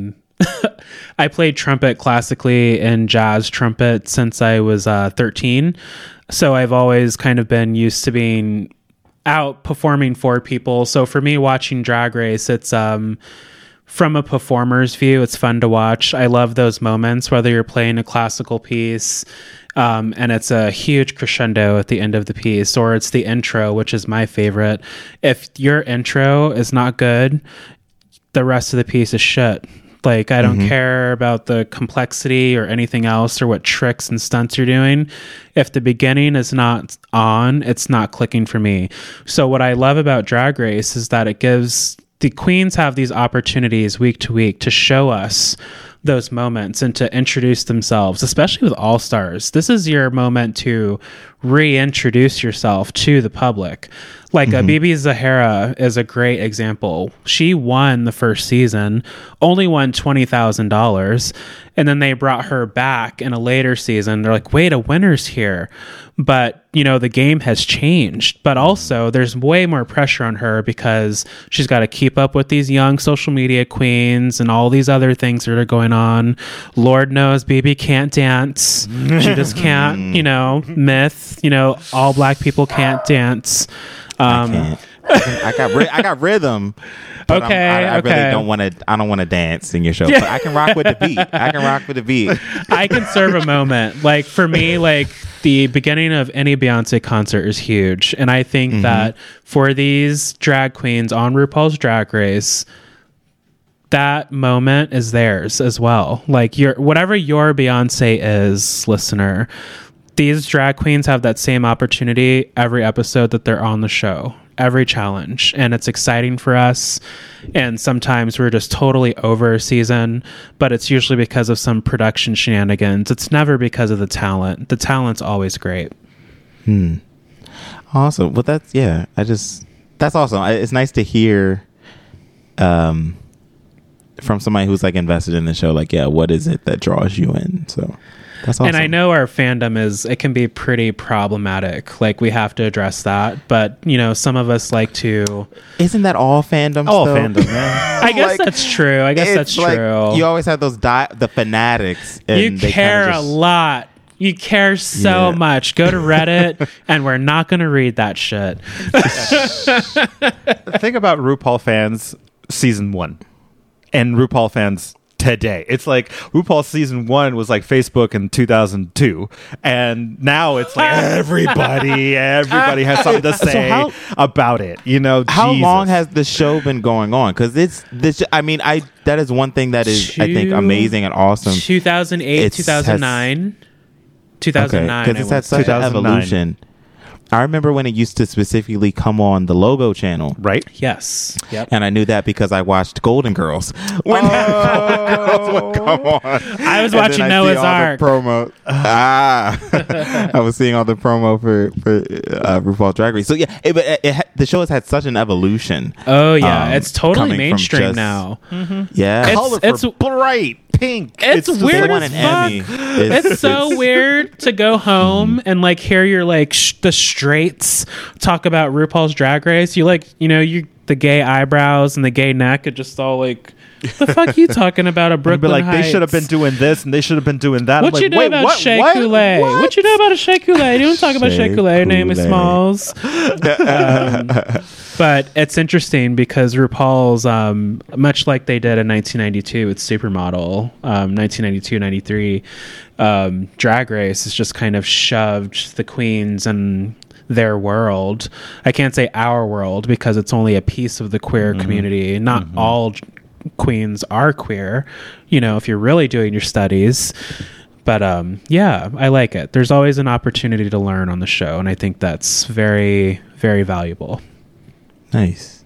I played trumpet classically and jazz trumpet since I was 13. So I've always kind of been used to being out performing for people. So for me, watching Drag Race, it's from a performer's view, it's fun to watch. I love those moments, whether you're playing a classical piece and it's a huge crescendo at the end of the piece, or it's the intro, which is my favorite. If your intro is not good, the rest of the piece is shit. Like, I don't care about the complexity or anything else or what tricks and stunts you're doing. If the beginning is not on, it's not clicking for me. So what I love about Drag Race is that it gives... the queens have these opportunities week to week to show us those moments and to introduce themselves, especially with All Stars. This is your moment to reintroduce yourself to the public. Like Bibi Zahara is a great example. She won the first season, only won $20,000, and then they brought her back in a later season. They're like, wait, a winner's here. But, you know, the game has changed. But also, there's way more pressure on her because she's got to keep up with these young social media queens and all these other things that are going on. Lord knows Bibi can't dance. She just can't, you know, myth. You know, all black people can't dance. I got rhythm. But Okay, I okay. really don't want to. I don't want to dance in your show. But I can rock with the beat. I can serve a moment. Like for me, like the beginning of any Beyonce concert is huge, and I think that for these drag queens on RuPaul's Drag Race, that moment is theirs as well. Like whatever your Beyonce is, listener, these drag queens have that same opportunity every episode that they're on the show, every challenge. And it's exciting for us. And sometimes we're just totally over a season, but it's usually because of some production shenanigans. It's never because of the talent. The talent's always great. Awesome. Well, that's awesome. It's nice to hear from somebody who's like invested in the show, like, yeah, what is it that draws you in? So that's awesome. And I know our fandom it can be pretty problematic. Like we have to address that. But, you know, some of us like to... Isn't that all fandom? All fandom, man. I guess that's true. That's true. You always have those the fanatics. And You care a lot. You care so much. Go to Reddit and we're not going to read that shit. Think about RuPaul fans season 1 and RuPaul fans today. It's like RuPaul season 1 was like Facebook in 2002, and now it's like everybody has something to say about it. You know, how long has the show been going on? Because it's this. I mean, that is one thing that is I think amazing and awesome. 2008, 2009. 2009. Because it's had such an evolution. I remember when it used to specifically come on the Logo channel. Right? Yes. Yep. And I knew that because I watched Golden Girls. When Golden Girls would come on. I was watching Noah's Ark. I was seeing all the promo for RuPaul's Drag Race. So yeah, the show has had such an evolution. Oh yeah, it's totally mainstream now. Yeah. It's bright pink. It's weird as fuck. It's so weird to go home and like hear your like the straights talk about RuPaul's Drag Race. You like, you know, the gay eyebrows and the gay neck are just all like, the fuck you talking about a Brooklyn Heights? They should have been doing this and they should have been doing that. What you know about Shea Coulee? What you know about a Shea Coulee? You don't talk about Shea Coulee. Naomi Smalls. But it's interesting because RuPaul's, much like they did in 1992 with Supermodel, 1992-93, Drag Race has just kind of shoved the queens and their world. I can't say our world because it's only a piece of the queer community. Not all queens are queer, you know, if you're really doing your studies. But yeah, I like it. There's always an opportunity to learn on the show, and I think that's very, very valuable. Nice.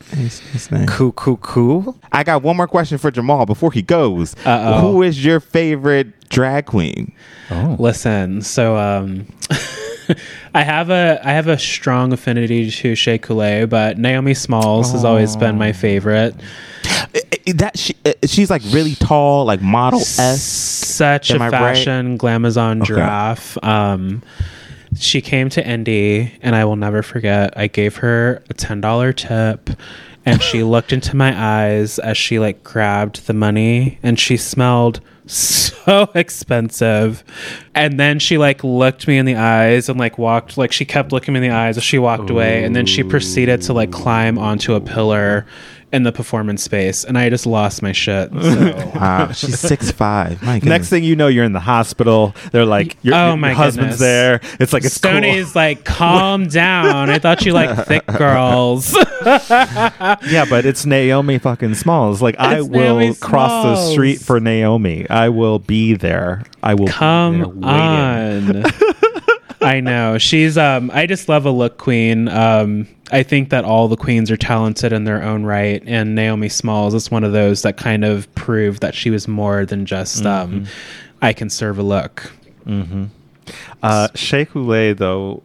Cool. I got one more question for Jamal before he goes. Uh-oh. Who is your favorite drag queen? Listen, so I have a strong affinity to Shea Coulee, but Naomi Smalls has always been my favorite. She's like really tall, like model-esque. Such a fashion glamazon giraffe. She came to Indy, and I will never forget. I gave her a $10 tip, and she looked into my eyes as she like grabbed the money, and she smelled so expensive. And then she like looked me in the eyes and like walked, like she kept looking me in the eyes as she walked away, and then she proceeded to like climb onto a pillar in the performance space, and I just lost my shit. So. Wow, she's 6'5". My goodness. Next thing you know, you're in the hospital. They're like, your husband's there. It's like, it's Stoney's cool. Like, calm down. I thought you liked thick girls. Yeah, but it's Naomi fucking Smalls. Like, I will cross the street for Naomi. I will be there. I will come on. I know. She's I just love a look queen. I think that all the queens are talented in their own right, and Naomi Smalls is one of those that kind of proved that she was more than just I can serve a look. Shea Coulee, though,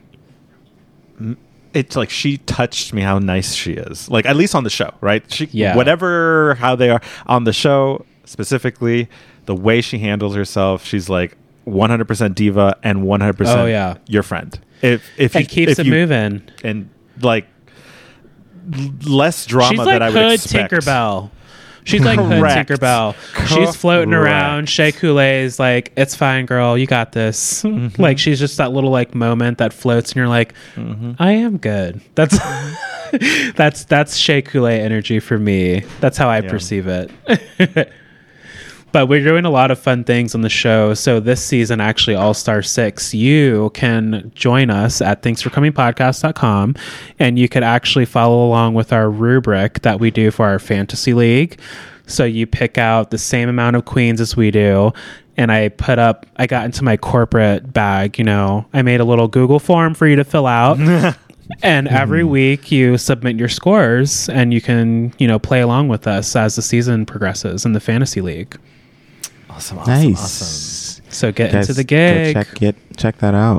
it's like she touched me how nice she is. Like, at least on the show, right? Whatever, how they are on the show, specifically, the way she handles herself, she's like 100% diva and 100% your friend. If it keeps it moving. And, like, less drama she's like that I would expect. Tinkerbell. She's like Hood Tinkerbell. She's floating around. Shea Coulee's like, it's fine, girl. You got this. Mm-hmm. Like, she's just that little like moment that floats, and you're like, I am good. That's that's Shea Coulee energy for me. That's how I perceive it. But we're doing a lot of fun things on the show. So this season, actually, All Star 6, you can join us at thanksforcomingpodcast.com, and you could actually follow along with our rubric that we do for our fantasy league. So you pick out the same amount of queens as we do, and I got into my corporate bag, I made a little Google form for you to fill out. And every week you submit your scores, and you can, play along with us as the season progresses in the fantasy league. Awesome. So get into the gig. Check that out.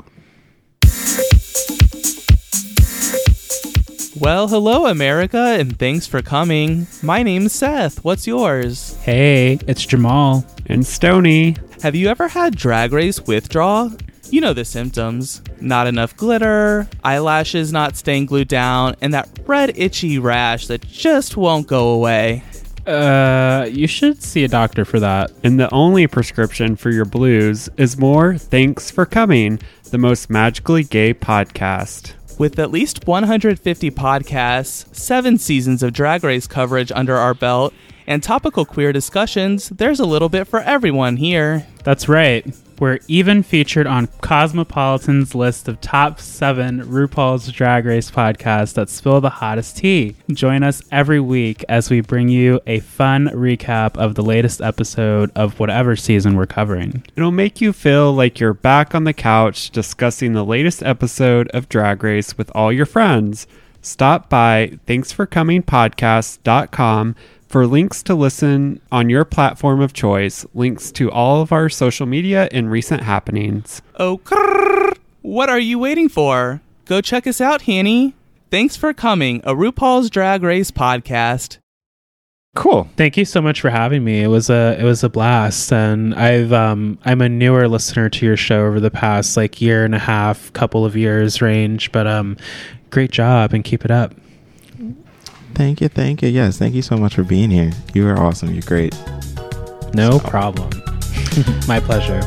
Well, hello, America, and thanks for coming. My name's Seth. What's yours? Hey, it's Jamal. And Stony. Have you ever had Drag Race withdrawal? You know the symptoms. Not enough glitter, eyelashes not staying glued down, and that red itchy rash that just won't go away. You should see a doctor for that. And the only prescription for your blues is more Thanks for Coming, the most magically gay podcast. With at least 150 podcasts, 7 seasons of Drag Race coverage under our belt, and topical queer discussions, there's a little bit for everyone here. That's right. We're even featured on Cosmopolitan's list of top 7 RuPaul's Drag Race podcasts that spill the hottest tea. Join us every week as we bring you a fun recap of the latest episode of whatever season we're covering. It'll make you feel like you're back on the couch discussing the latest episode of Drag Race with all your friends. Stop by thanksforcomingpodcast.com for links to listen on your platform of choice, links to all of our social media and recent happenings. Oh, what are you waiting for? Go check us out, Hanny. Thanks for coming, a RuPaul's Drag Race podcast. Cool. Thank you so much for having me. It was a blast, and I'm a newer listener to your show over the past year and a half, couple of years range, but great job and keep it up. Thank you. Yes, thank you so much for being here. You are awesome. You're great. No problem. My pleasure.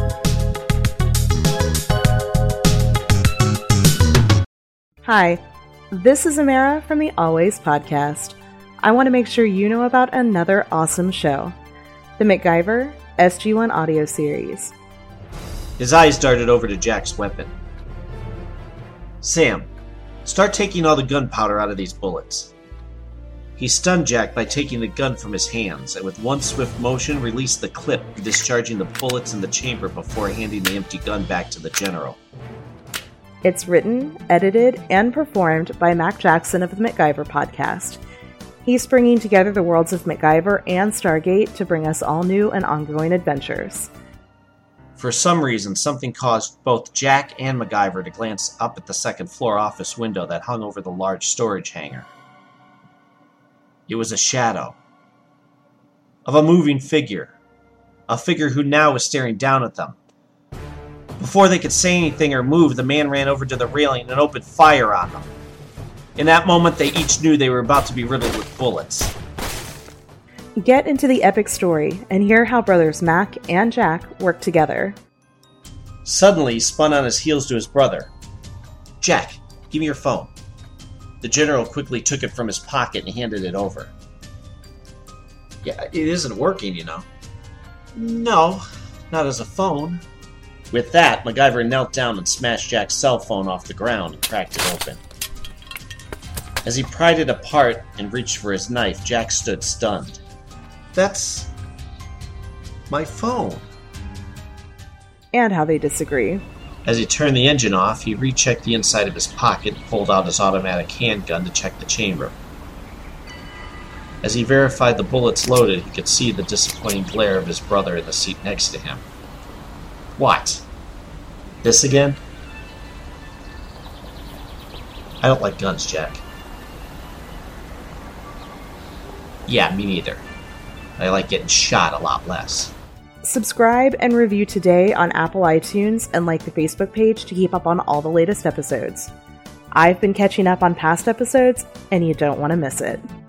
Hi, this is Amara from the Always Podcast. I want to make sure you know about another awesome show, the MacGyver SG-1 audio series. His eyes darted over to Jack's weapon. Sam, start taking all the gunpowder out of these bullets. He stunned Jack by taking the gun from his hands, and with one swift motion released the clip, discharging the bullets in the chamber before handing the empty gun back to the general. It's written, edited, and performed by Mac Jackson of the MacGyver Podcast. He's bringing together the worlds of MacGyver and Stargate to bring us all new and ongoing adventures. For some reason, something caused both Jack and MacGyver to glance up at the second-floor office window that hung over the large storage hangar. It was a shadow of a moving figure, a figure who now was staring down at them. Before they could say anything or move, the man ran over to the railing and opened fire on them. In that moment, they each knew they were about to be riddled with bullets. Get into the epic story and hear how brothers Mac and Jack work together. Suddenly, he spun on his heels to his brother. Jack, give me your phone. The general quickly took it from his pocket and handed it over. Yeah, it isn't working, you know. No, not as a phone. With that, MacGyver knelt down and smashed Jack's cell phone off the ground and cracked it open. As he pried it apart and reached for his knife, Jack stood stunned. That's my phone. And how they disagree. As he turned the engine off, he rechecked the inside of his pocket and pulled out his automatic handgun to check the chamber. As he verified the bullets loaded, he could see the disappointing glare of his brother in the seat next to him. What? This again? I don't like guns, Jack. Yeah, me neither. I like getting shot a lot less. Subscribe and review today on Apple iTunes and like the Facebook page to keep up on all the latest episodes. I've been catching up on past episodes, and you don't want to miss it.